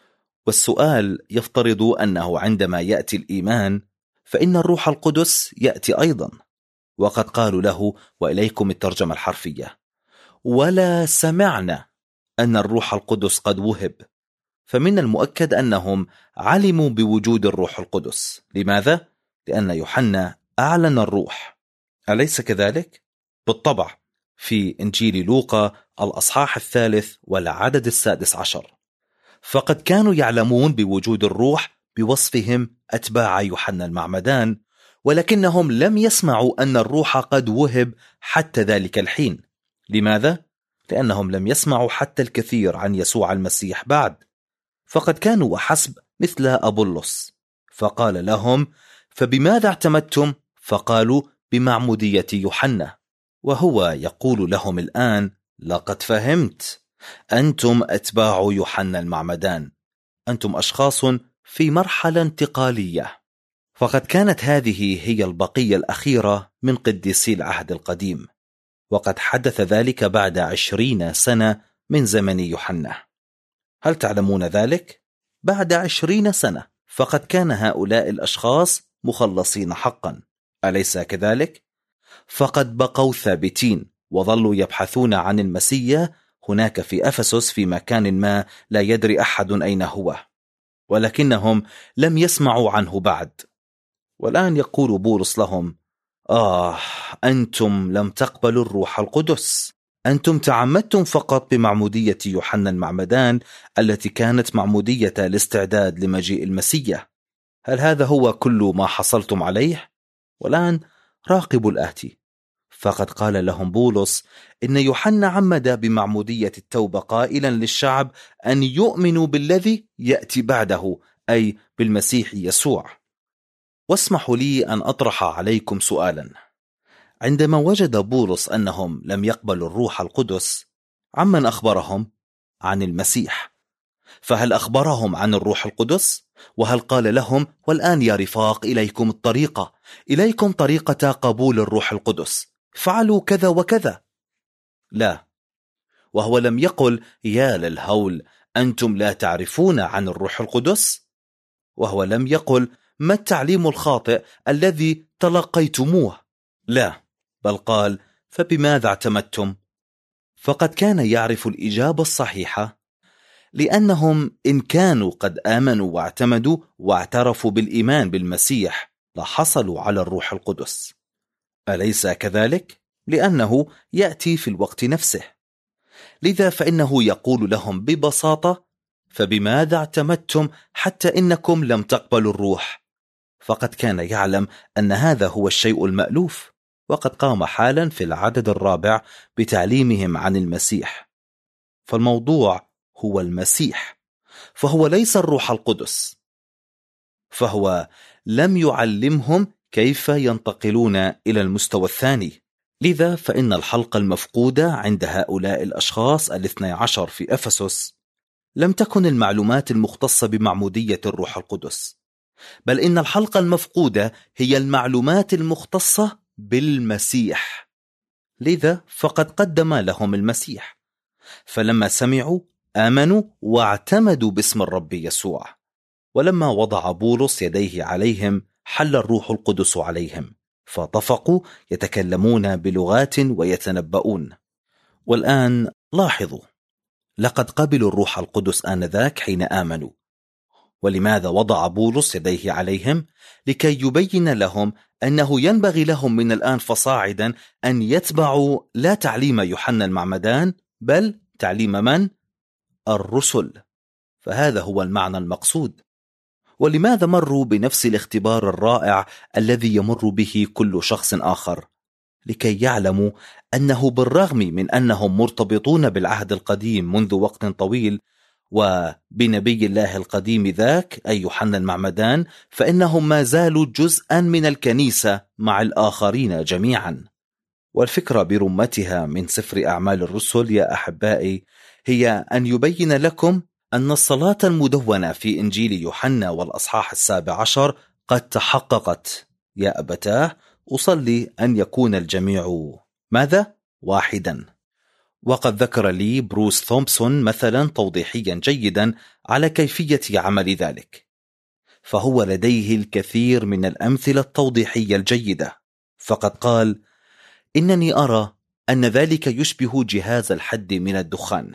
والسؤال يفترض أنه عندما يأتي الإيمان فإن الروح القدس يأتي أيضا، وقد قالوا له، وإليكم الترجمة الحرفية: ولا سمعنا أن الروح القدس قد وهب. فمن المؤكد أنهم علموا بوجود الروح القدس. لماذا؟ لأن يوحنا أعلن الروح، أليس كذلك؟ بالطبع، في إنجيل لوقا الأصحاح 3 والعدد 16. فقد كانوا يعلمون بوجود الروح بوصفهم أتباع يوحنا المعمدان، ولكنهم لم يسمعوا أن الروح قد وهب حتى ذلك الحين. لماذا؟ لأنهم لم يسمعوا حتى الكثير عن يسوع المسيح بعد، فقد كانوا وحسب مثل أبولس، فقال لهم: فبماذا اعتمدتم؟ فقالوا: بمعمودية يوحنا. وهو يقول لهم الآن: لقد فهمت، أنتم أتباع يوحنا المعمدان، أنتم أشخاص في مرحلة انتقالية. فقد كانت هذه هي البقية الأخيرة من قديسي العهد القديم، وقد حدث ذلك بعد 20 سنة من زمن يوحنا. هل تعلمون ذلك؟ بعد 20 سنة فقد كان هؤلاء الأشخاص مخلصين حقا، أليس كذلك؟ فقد بقوا ثابتين وظلوا يبحثون عن المسيح هناك في أفسس في مكان ما لا يدري أحد أين هو، ولكنهم لم يسمعوا عنه بعد. والآن يقول بولس لهم: أنتم لم تقبلوا الروح القدس، أنتم تعمدتم فقط بمعمودية يوحنا المعمدان التي كانت معمودية الاستعداد لمجيء المسيح. هل هذا هو كل ما حصلتم عليه؟ والآن راقبوا الآتي. فقد قال لهم بولس إن يوحنا عمد بمعمودية التوبة قائلا للشعب أن يؤمنوا بالذي يأتي بعده، أي بالمسيح يسوع. واسمحوا لي أن أطرح عليكم سؤالا. عندما وجد بولس أنهم لم يقبلوا الروح القدس، عمن أخبرهم؟ عن المسيح. فهل أخبرهم عن الروح القدس؟ وهل قال لهم: والآن يا رفاق إليكم الطريقة، إليكم طريقة قبول الروح القدس، فعلوا كذا وكذا؟ لا. وهو لم يقل: يا للهول، أنتم لا تعرفون عن الروح القدس. وهو لم يقل: ما التعليم الخاطئ الذي تلقيتموه؟ لا، بل قال: فبماذا اعتمدتم؟ فقد كان يعرف الإجابة الصحيحة، لأنهم إن كانوا قد آمنوا واعتمدوا واعترفوا بالإيمان بالمسيح لحصلوا على الروح القدس، أليس كذلك؟ لأنه يأتي في الوقت نفسه. لذا فإنه يقول لهم ببساطة: فبماذا اعتمدتم حتى إنكم لم تقبلوا الروح؟ فقد كان يعلم أن هذا هو الشيء المألوف، وقد قام حالا في العدد 4 بتعليمهم عن المسيح. فالموضوع هو المسيح، فهو ليس الروح القدس، فهو لم يعلمهم كيف ينتقلون إلى المستوى الثاني. لذا فإن الحلقة المفقودة عند هؤلاء الأشخاص 12 في أفسس لم تكن المعلومات المختصة بمعمودية الروح القدس، بل إن الحلقة المفقودة هي المعلومات المختصة بالمسيح. لذا فقد قدم لهم المسيح، فلما سمعوا آمنوا واعتمدوا باسم الرب يسوع، ولما وضع بولس يديه عليهم حل الروح القدس عليهم، فطفقوا يتكلمون بلغات ويتنبؤون. والآن لاحظوا، لقد قبلوا الروح القدس آنذاك حين آمنوا. ولماذا وضع بولس يديه عليهم؟ لكي يبين لهم أنه ينبغي لهم من الآن فصاعدا أن يتبعوا لا تعليم يوحنا المعمدان، بل تعليم من؟ الرسل. فهذا هو المعنى المقصود. ولماذا مروا بنفس الاختبار الرائع الذي يمر به كل شخص آخر؟ لكي يعلموا أنه بالرغم من أنهم مرتبطون بالعهد القديم منذ وقت طويل وبنبي الله القديم ذاك أي يوحنا المعمدان، فإنهم ما زالوا جزءا من الكنيسة مع الآخرين جميعا. والفكرة برمتها من سفر أعمال الرسل يا أحبائي هي أن يبين لكم أن الصلاة المدونة في إنجيل يوحنا والأصحاح 17 قد تحققت. يا أبتاه، أصلي أن يكون الجميع ماذا؟ واحدا. وقد ذكر لي بروس ثومبسون مثلا توضيحيا جيدا على كيفية عمل ذلك، فهو لديه الكثير من الأمثلة التوضيحية الجيدة. فقد قال: إنني أرى أن ذلك يشبه جهاز الحد من الدخان،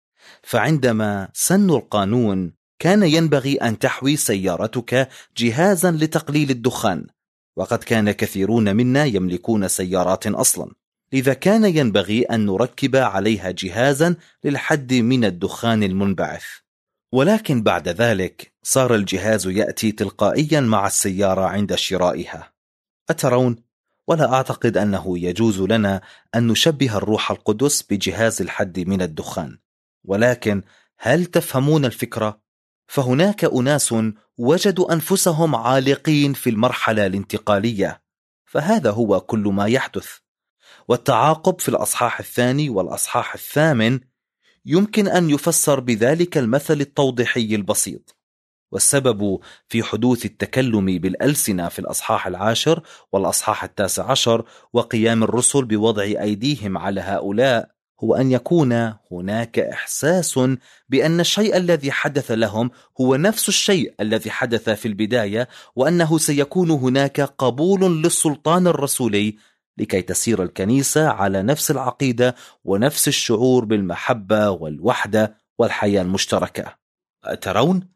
فعندما سنوا القانون كان ينبغي أن تحوي سيارتك جهازا لتقليل الدخان، وقد كان كثيرون منا يملكون سيارات أصلا، لذا كان ينبغي أن نركب عليها جهازا للحد من الدخان المنبعث. ولكن بعد ذلك صار الجهاز يأتي تلقائيا مع السيارة عند شرائها. أترون؟ ولا أعتقد أنه يجوز لنا أن نشبه الروح القدس بجهاز الحد من الدخان. ولكن هل تفهمون الفكرة؟ فهناك أناس وجدوا أنفسهم عالقين في المرحلة الانتقالية، فهذا هو كل ما يحدث. والتعاقب في الأصحاح 2 والأصحاح 8 يمكن أن يفسر بذلك المثل التوضيحي البسيط. والسبب في حدوث التكلم بالألسنة في الأصحاح 10 والأصحاح 19 وقيام الرسل بوضع أيديهم على هؤلاء هو أن يكون هناك إحساس بأن الشيء الذي حدث لهم هو نفس الشيء الذي حدث في البداية، وأنه سيكون هناك قبول للسلطان الرسولي لكي تسير الكنيسة على نفس العقيدة ونفس الشعور بالمحبة والوحدة والحياة المشتركة. ترون؟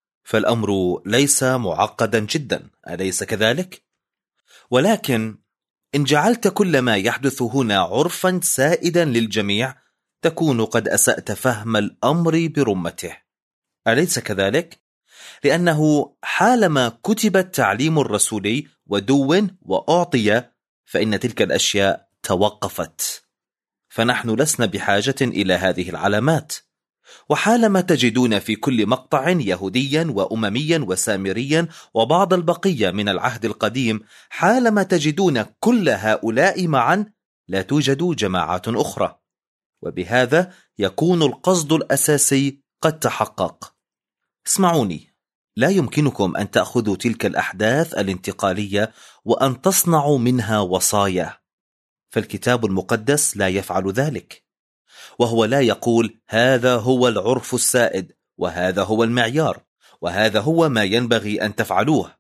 فالأمر ليس معقدا جدا، أليس كذلك؟ ولكن إن جعلت كل ما يحدث هنا عرفا سائدا للجميع تكون قد أسأت فهم الأمر برمته، أليس كذلك؟ لأنه حالما كتب التعليم الرسولي ودو وأعطي فإن تلك الأشياء توقفت، فنحن لسنا بحاجة إلى هذه العلامات. وحالما تجدون في كل مقطع يهوديا وأمميا وسامريا وبعض البقية من العهد القديم، حالما تجدون كل هؤلاء معا لا توجد جماعات أخرى، وبهذا يكون القصد الأساسي قد تحقق. اسمعوني، لا يمكنكم أن تأخذوا تلك الأحداث الانتقالية وأن تصنعوا منها وصايا، فالكتاب المقدس لا يفعل ذلك، وهو لا يقول هذا هو العرف السائد وهذا هو المعيار وهذا هو ما ينبغي أن تفعلوه.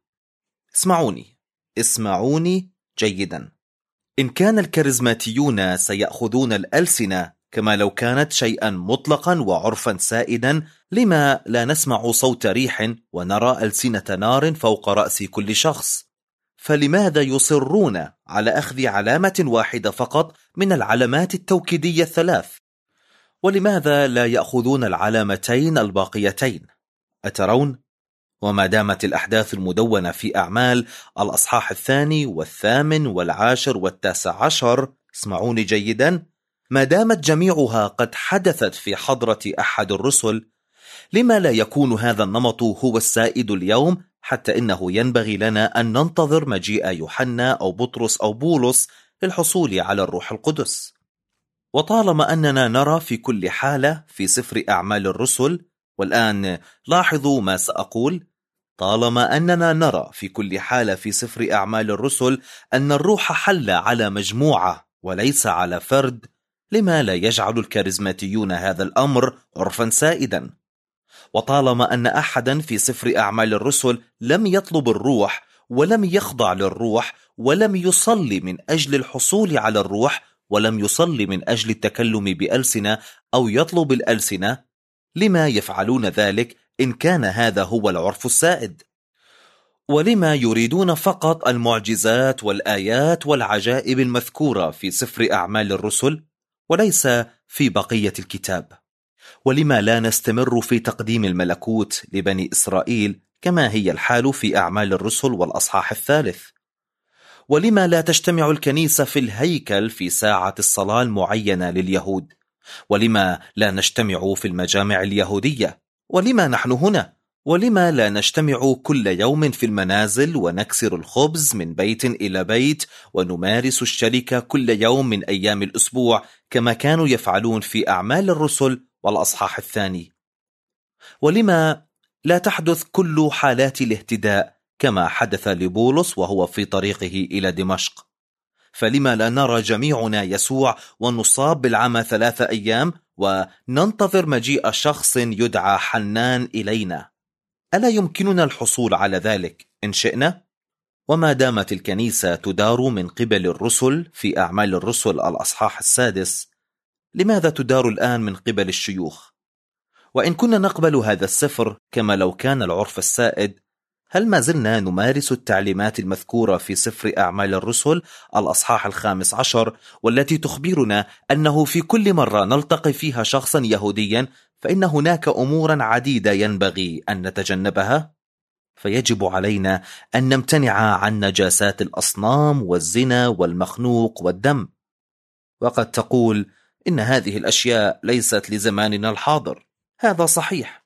اسمعوني جيدا. إن كان الكاريزماتيون سيأخذون الألسنة كما لو كانت شيئا مطلقا وعرفا سائدا، لما لا نسمع صوت ريح ونرى ألسنة نار فوق رأس كل شخص؟ فلماذا يصرون على أخذ علامة واحدة فقط من العلامات التوكيدية الثلاث؟ ولماذا لا يأخذون العلامتين الباقيتين؟ أترون؟ وما دامت الأحداث المدونة في أعمال الأصحاح 2 والثامن والعاشر والتاسع عشر، اسمعوني جيدا، ما دامت جميعها قد حدثت في حضرة أحد الرسل، لما لا يكون هذا النمط هو السائد اليوم، حتى إنه ينبغي لنا أن ننتظر مجيء يوحنا أو بطرس أو بولس للحصول على الروح القدس؟ وطالما أننا نرى في كل حالة في سفر أعمال الرسل، والآن لاحظوا ما سأقول، طالما أننا نرى في كل حالة في سفر أعمال الرسل أن الروح حل على مجموعة وليس على فرد، لما لا يجعل الكاريزماتيون هذا الأمر عرفا سائدا؟ وطالما أن أحدا في سفر أعمال الرسل لم يطلب الروح ولم يخضع للروح ولم يصلي من أجل الحصول على الروح ولم يصلي من أجل التكلم بألسنة أو يطلب الألسنة، لما يفعلون ذلك إن كان هذا هو العرف السائد؟ ولما يريدون فقط المعجزات والآيات والعجائب المذكورة في سفر أعمال الرسل وليس في بقية الكتاب؟ ولما لا نستمر في تقديم الملكوت لبني إسرائيل كما هي الحال في أعمال الرسل والأصحاح 3؟ ولما لا تجتمع الكنيسة في الهيكل في ساعة الصلاة المعينة لليهود؟ ولما لا نجتمع في المجامع اليهودية؟ ولما نحن هنا؟ ولما لا نجتمع كل يوم في المنازل ونكسر الخبز من بيت إلى بيت ونمارس الشركة كل يوم من أيام الأسبوع كما كانوا يفعلون في أعمال الرسل والأصحاح 2؟ ولما لا تحدث كل حالات الاهتداء كما حدث لبولس وهو في طريقه إلى دمشق؟ فلما لا نرى جميعنا يسوع ونصاب بالعمى 3 أيام وننتظر مجيء شخص يدعى حنان إلينا؟ ألا يمكننا الحصول على ذلك إن شئنا؟ وما دامت الكنيسة تدار من قبل الرسل في أعمال الرسل الأصحاح 6، لماذا تدار الآن من قبل الشيوخ؟ وإن كنا نقبل هذا السفر كما لو كان العرف السائد، هل ما زلنا نمارس التعليمات المذكورة في سفر أعمال الرسل الأصحاح 15 والتي تخبرنا أنه في كل مرة نلتقي فيها شخصا يهوديا فإن هناك أمورا عديدة ينبغي أن نتجنبها؟ فيجب علينا أن نمتنع عن نجاسات الأصنام والزنا والمخنوق والدم. وقد تقول إن هذه الأشياء ليست لزماننا الحاضر. هذا صحيح.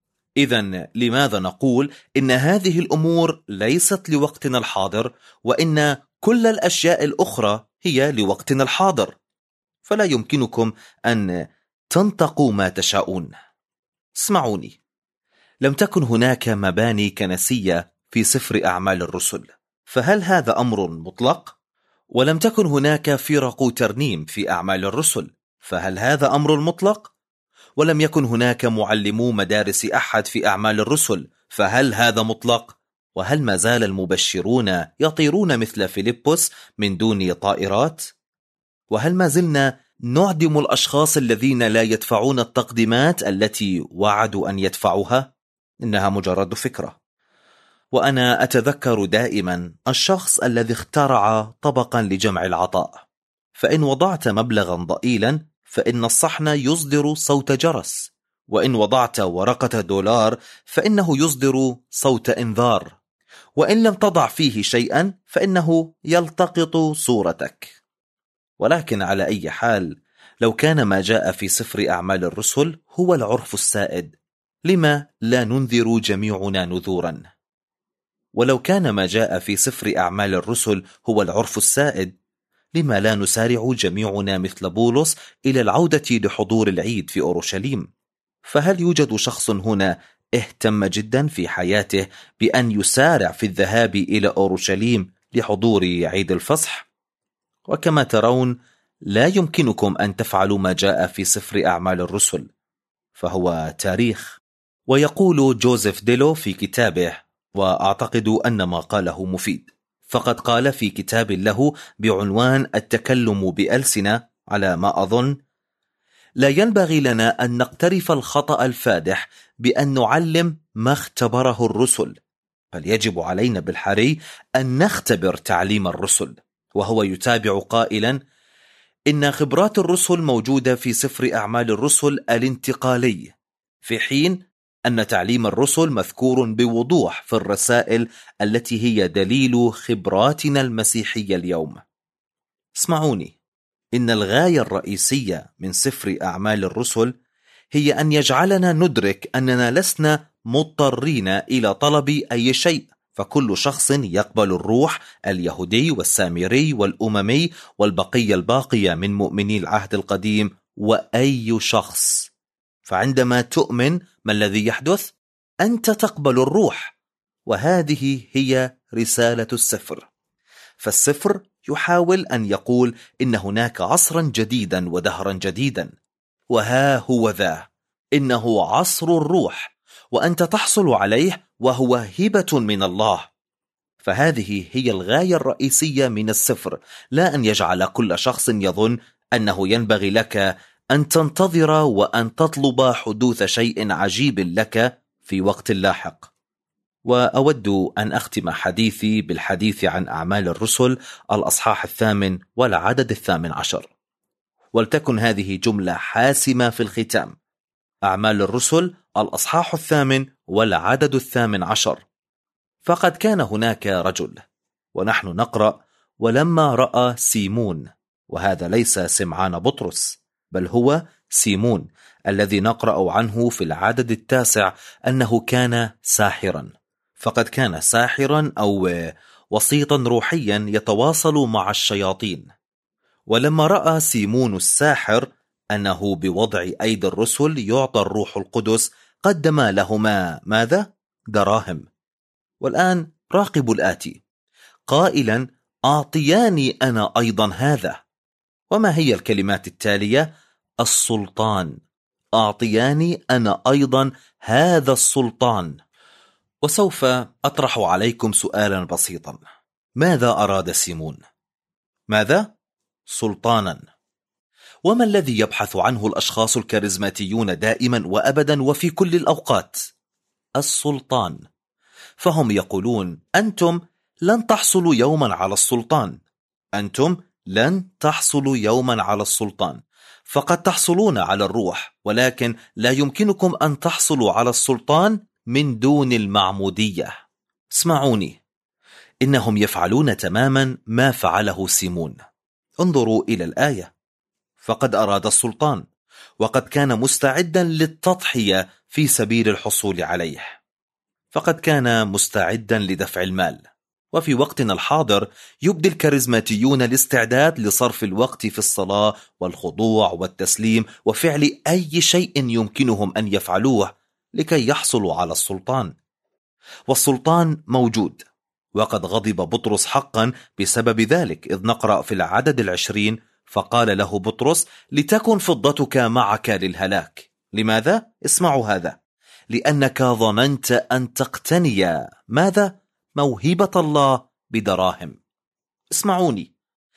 إذن لماذا نقول إن هذه الأمور ليست لوقتنا الحاضر وإن كل الأشياء الأخرى هي لوقتنا الحاضر؟ فلا يمكنكم أن تنطقوا ما تشاءون. اسمعوني، لم تكن هناك مباني كنسية في سفر أعمال الرسل، فهل هذا أمر مطلق؟ ولم تكن هناك فرق ترنيم في أعمال الرسل، فهل هذا أمر مطلق؟ ولم يكن هناك معلمو مدارس أحد في أعمال الرسل، فهل هذا مطلق؟ وهل ما زال المبشرون يطيرون مثل فيلبس من دون طائرات؟ وهل ما زلنا نعدم الأشخاص الذين لا يدفعون التقديمات التي وعدوا أن يدفعوها؟ إنها مجرد فكرة. وأنا أتذكر دائما الشخص الذي اخترع طبقا لجمع العطاء، فإن وضعت مبلغا ضئيلا فإن الصحن يصدر صوت جرس، وإن وضعت ورقة دولار فإنه يصدر صوت إنذار، وإن لم تضع فيه شيئا فإنه يلتقط صورتك. ولكن على أي حال، لو كان ما جاء في سفر أعمال الرسل هو العرف السائد، لما لا ننذر جميعنا نذورا؟ ولو كان ما جاء في سفر أعمال الرسل هو العرف السائد، لما لا نسارع جميعنا مثل بولس إلى العودة لحضور العيد في أورشليم؟ فهل يوجد شخص هنا اهتم جدا في حياته بأن يسارع في الذهاب إلى أورشليم لحضور عيد الفصح؟ وكما ترون، لا يمكنكم أن تفعلوا ما جاء في سفر أعمال الرسل، فهو تاريخ. ويقول جوزيف ديلو في كتابه، وأعتقد أن ما قاله مفيد، فقد قال في كتاب له بعنوان التكلم بألسنة على ما أظن: لا ينبغي لنا أن نقترف الخطأ الفادح بأن نعلم ما اختبره الرسل، بل يجب علينا بالحري أن نختبر تعليم الرسل. وهو يتابع قائلا: إن خبرات الرسل موجودة في سفر أعمال الرسل الانتقالي، في حين أن تعليم الرسل مذكور بوضوح في الرسائل التي هي دليل خبراتنا المسيحية اليوم. اسمعوني، إن الغاية الرئيسية من سفر أعمال الرسل هي أن يجعلنا ندرك أننا لسنا مضطرين إلى طلب أي شيء، فكل شخص يقبل الروح، اليهودي والسامري والأممي والبقية الباقية من مؤمني العهد القديم، وأي شخص. فعندما تؤمن، ما الذي يحدث؟ أنت تقبل الروح، وهذه هي رسالة السفر. فالسفر يحاول أن يقول إن هناك عصرا جديدا ودهرا جديدا، وها هو ذا، إنه عصر الروح، وأنت تحصل عليه، وهو هبة من الله. فهذه هي الغاية الرئيسية من السفر، لا أن يجعل كل شخص يظن أنه ينبغي لك أن تنتظر وأن تطلب حدوث شيء عجيب لك في وقت لاحق. وأود أن أختم حديثي بالحديث عن أعمال الرسل الأصحاح 8 والعدد 18، ولتكن هذه جملة حاسمة في الختام. أعمال الرسل الأصحاح 8 والعدد 18: فقد كان هناك رجل، ونحن نقرأ: ولما رأى سيمون، وهذا ليس سمعان بطرس، بل هو سيمون الذي نقرأ عنه في العدد 9 أنه كان ساحرا. فقد كان ساحرا أو وسيطا روحيا يتواصل مع الشياطين. ولما رأى سيمون الساحر أنه بوضع أيدي الرسل يعطى الروح القدس، قدم لهما ماذا؟ دراهم. والآن راقبوا الآتي، قائلا: أعطياني أنا أيضا هذا. وما هي الكلمات التالية؟ السلطان. أعطياني أنا أيضا هذا السلطان. وسوف أطرح عليكم سؤالا بسيطا: ماذا أراد سيمون؟ ماذا؟ سلطانا. وما الذي يبحث عنه الأشخاص الكاريزماتيون دائما وأبدا وفي كل الأوقات؟ السلطان. فهم يقولون: أنتم لن تحصلوا يوما على السلطان، أنتم لن تحصلوا يوما على السلطان، فقد تحصلون على الروح، ولكن لا يمكنكم أن تحصلوا على السلطان من دون المعمودية. اسمعوني، إنهم يفعلون تماما ما فعله سيمون. انظروا إلى الآية: فقد أراد السلطان، وقد كان مستعدا للتضحية في سبيل الحصول عليه. فقد كان مستعدا لدفع المال. وفي وقتنا الحاضر يبدي الكاريزماتيون الاستعداد لصرف الوقت في الصلاة والخضوع والتسليم وفعل أي شيء يمكنهم أن يفعلوه لكي يحصلوا على السلطان. والسلطان موجود، وقد غضب بطرس حقا بسبب ذلك، إذ نقرأ في العدد 20: فقال له بطرس: لتكن فضتك معك للهلاك. لماذا؟ اسمعوا هذا: لأنك ظننت أن تقتني ماذا؟ موهبة الله بدراهم. اسمعوني،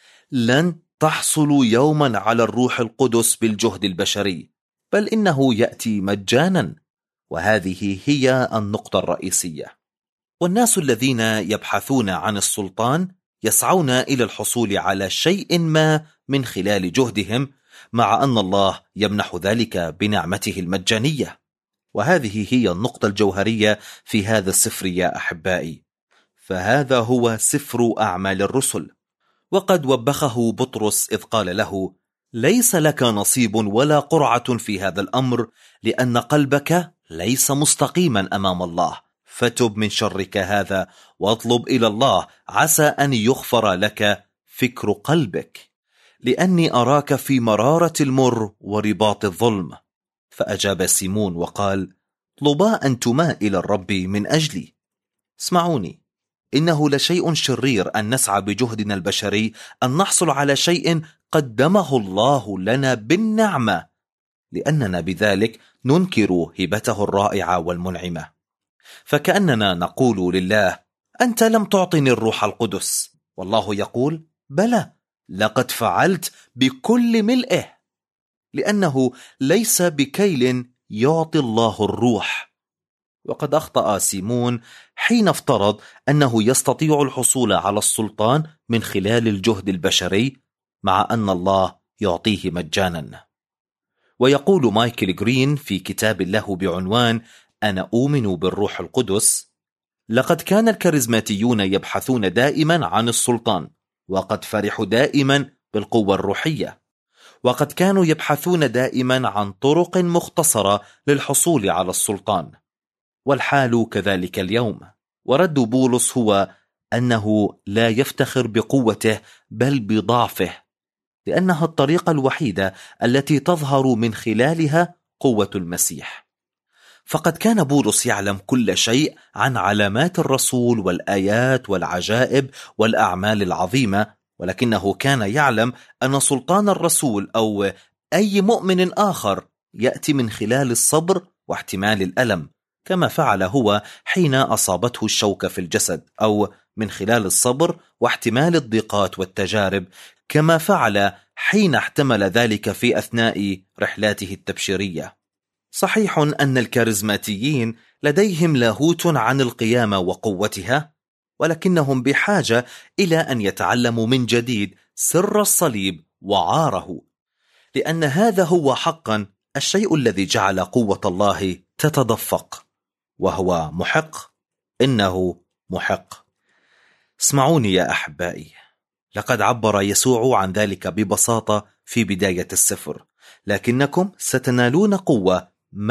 لن تحصلوا يوما على الروح القدس بالجهد البشري، بل إنه يأتي مجانا، وهذه هي النقطة الرئيسية. والناس الذين يبحثون عن السلطان يسعون إلى الحصول على شيء ما من خلال جهدهم، مع أن الله يمنح ذلك بنعمته المجانية. وهذه هي النقطة الجوهرية في هذا السفر يا أحبائي، فهذا هو سفر أعمال الرسل. وقد وبخه بطرس إذ قال له: ليس لك نصيب ولا قرعة في هذا الأمر، لأن قلبك ليس مستقيما أمام الله، فتب من شرك هذا واطلب إلى الله، عسى أن يغفر لك فكر قلبك، لأني أراك في مرارة المر ورباط الظلم. فأجاب سيمون وقال: طلبا أنتما إلى الرب من أجلي. اسمعوني، إنه لشيء شرير أن نسعى بجهدنا البشري أن نحصل على شيء قدمه الله لنا بالنعمة، لأننا بذلك ننكر هبته الرائعة والمنعمة. فكأننا نقول لله: أنت لم تعطني الروح القدس، والله يقول: بلى، لقد فعلت بكل ملئه، لأنه ليس بكيل يعطي الله الروح. وقد أخطأ سيمون حين افترض أنه يستطيع الحصول على السلطان من خلال الجهد البشري، مع أن الله يعطيه مجانا. ويقول مايكل جرين في كتاب له بعنوان أنا أؤمن بالروح القدس: لقد كان الكاريزماتيون يبحثون دائما عن السلطان، وقد فرحوا دائما بالقوة الروحية، وقد كانوا يبحثون دائما عن طرق مختصرة للحصول على السلطان، والحال كذلك اليوم. ورد بولس هو أنه لا يفتخر بقوته بل بضعفه، لأنها الطريقة الوحيدة التي تظهر من خلالها قوة المسيح. فقد كان بولس يعلم كل شيء عن علامات الرسول والآيات والعجائب والأعمال العظيمة، ولكنه كان يعلم أن سلطان الرسول أو أي مؤمن آخر يأتي من خلال الصبر واحتمال الألم، كما فعل هو حين أصابته الشوكة في الجسد، أو من خلال الصبر واحتمال الضيقات والتجارب، كما فعل حين احتمل ذلك في أثناء رحلاته التبشيرية. صحيح أن الكاريزماتيين لديهم لاهوت عن القيامة وقوتها، ولكنهم بحاجة إلى أن يتعلموا من جديد سر الصليب وعاره، لأن هذا هو حقا الشيء الذي جعل قوة الله تتدفق، وهو محق. إنه محق. اسمعوني يا أحبائي، لقد عبر يسوع عن ذلك ببساطة في بداية السفر: لكنكم ستنالون قوة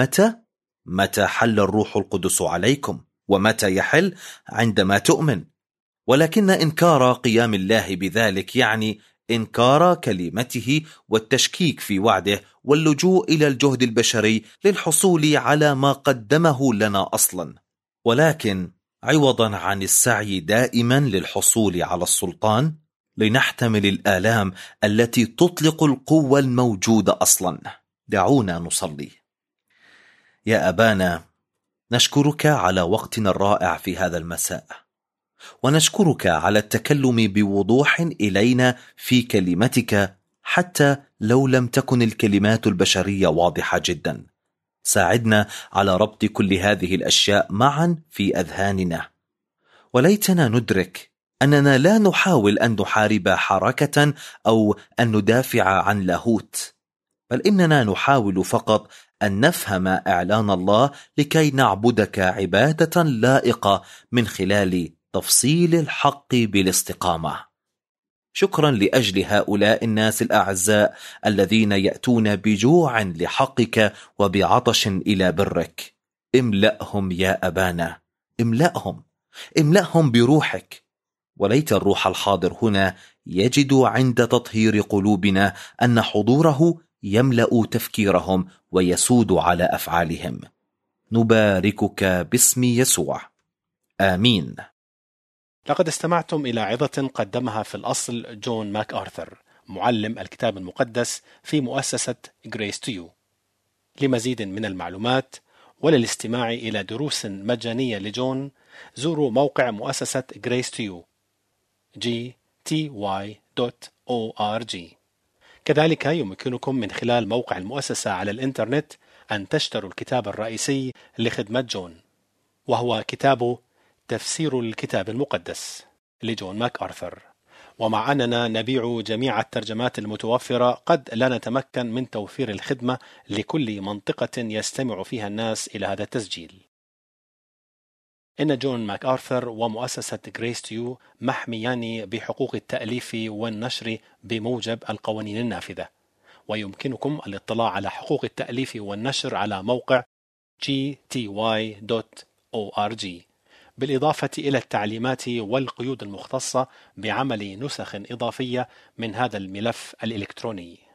متى حل الروح القدس عليكم. ومتى يحل؟ عندما تؤمن. ولكن إنكار قيام الله بذلك يعني إنكار كلمته والتشكيك في وعده واللجوء إلى الجهد البشري للحصول على ما قدمه لنا أصلا. ولكن عوضا عن السعي دائما للحصول على السلطان، لنحتمل الآلام التي تطلق القوة الموجودة أصلا. دعونا نصلي. يا أبانا، نشكرك على وقتنا الرائع في هذا المساء، ونشكرك على التكلم بوضوح إلينا في كلمتك، حتى لو لم تكن الكلمات البشرية واضحة جدا. ساعدنا على ربط كل هذه الأشياء معا في أذهاننا، وليتنا ندرك أننا لا نحاول أن نحارب حركة أو أن ندافع عن لاهوت، بل إننا نحاول فقط أن نفهم إعلان الله لكي نعبدك عبادة لائقة من خلال تفصيل الحق بالاستقامة. شكرا لأجل هؤلاء الناس الأعزاء الذين يأتون بجوع لحقك وبعطش إلى برك. املأهم يا أبانا، املأهم بروحك. وليت الروح الحاضر هنا يجد عند تطهير قلوبنا أن حضوره يملأ تفكيرهم ويسود على أفعالهم. نباركك باسم يسوع، آمين. لقد استمعتم إلى عظة قدمها في الأصل جون ماك آرثر، معلم الكتاب المقدس في مؤسسة Grace to You. لمزيد من المعلومات وللاستماع إلى دروس مجانية لجون، زوروا موقع مؤسسة Grace to You gty.org. كذلك يمكنكم من خلال موقع المؤسسة على الإنترنت أن تشتروا الكتاب الرئيسي لخدمة جون، وهو كتابه تفسير الكتاب المقدس لجون ماك آرثر. ومع أننا نبيع جميع الترجمات المتوفرة، قد لا نتمكن من توفير الخدمة لكل منطقة يستمع فيها الناس إلى هذا التسجيل. إن جون ماك آرثر ومؤسسة Grace to You محميان بحقوق التأليف والنشر بموجب القوانين النافذة، ويمكنكم الاطلاع على حقوق التأليف والنشر على موقع gty.org، بالإضافة إلى التعليمات والقيود المختصة بعمل نسخ إضافية من هذا الملف الإلكتروني.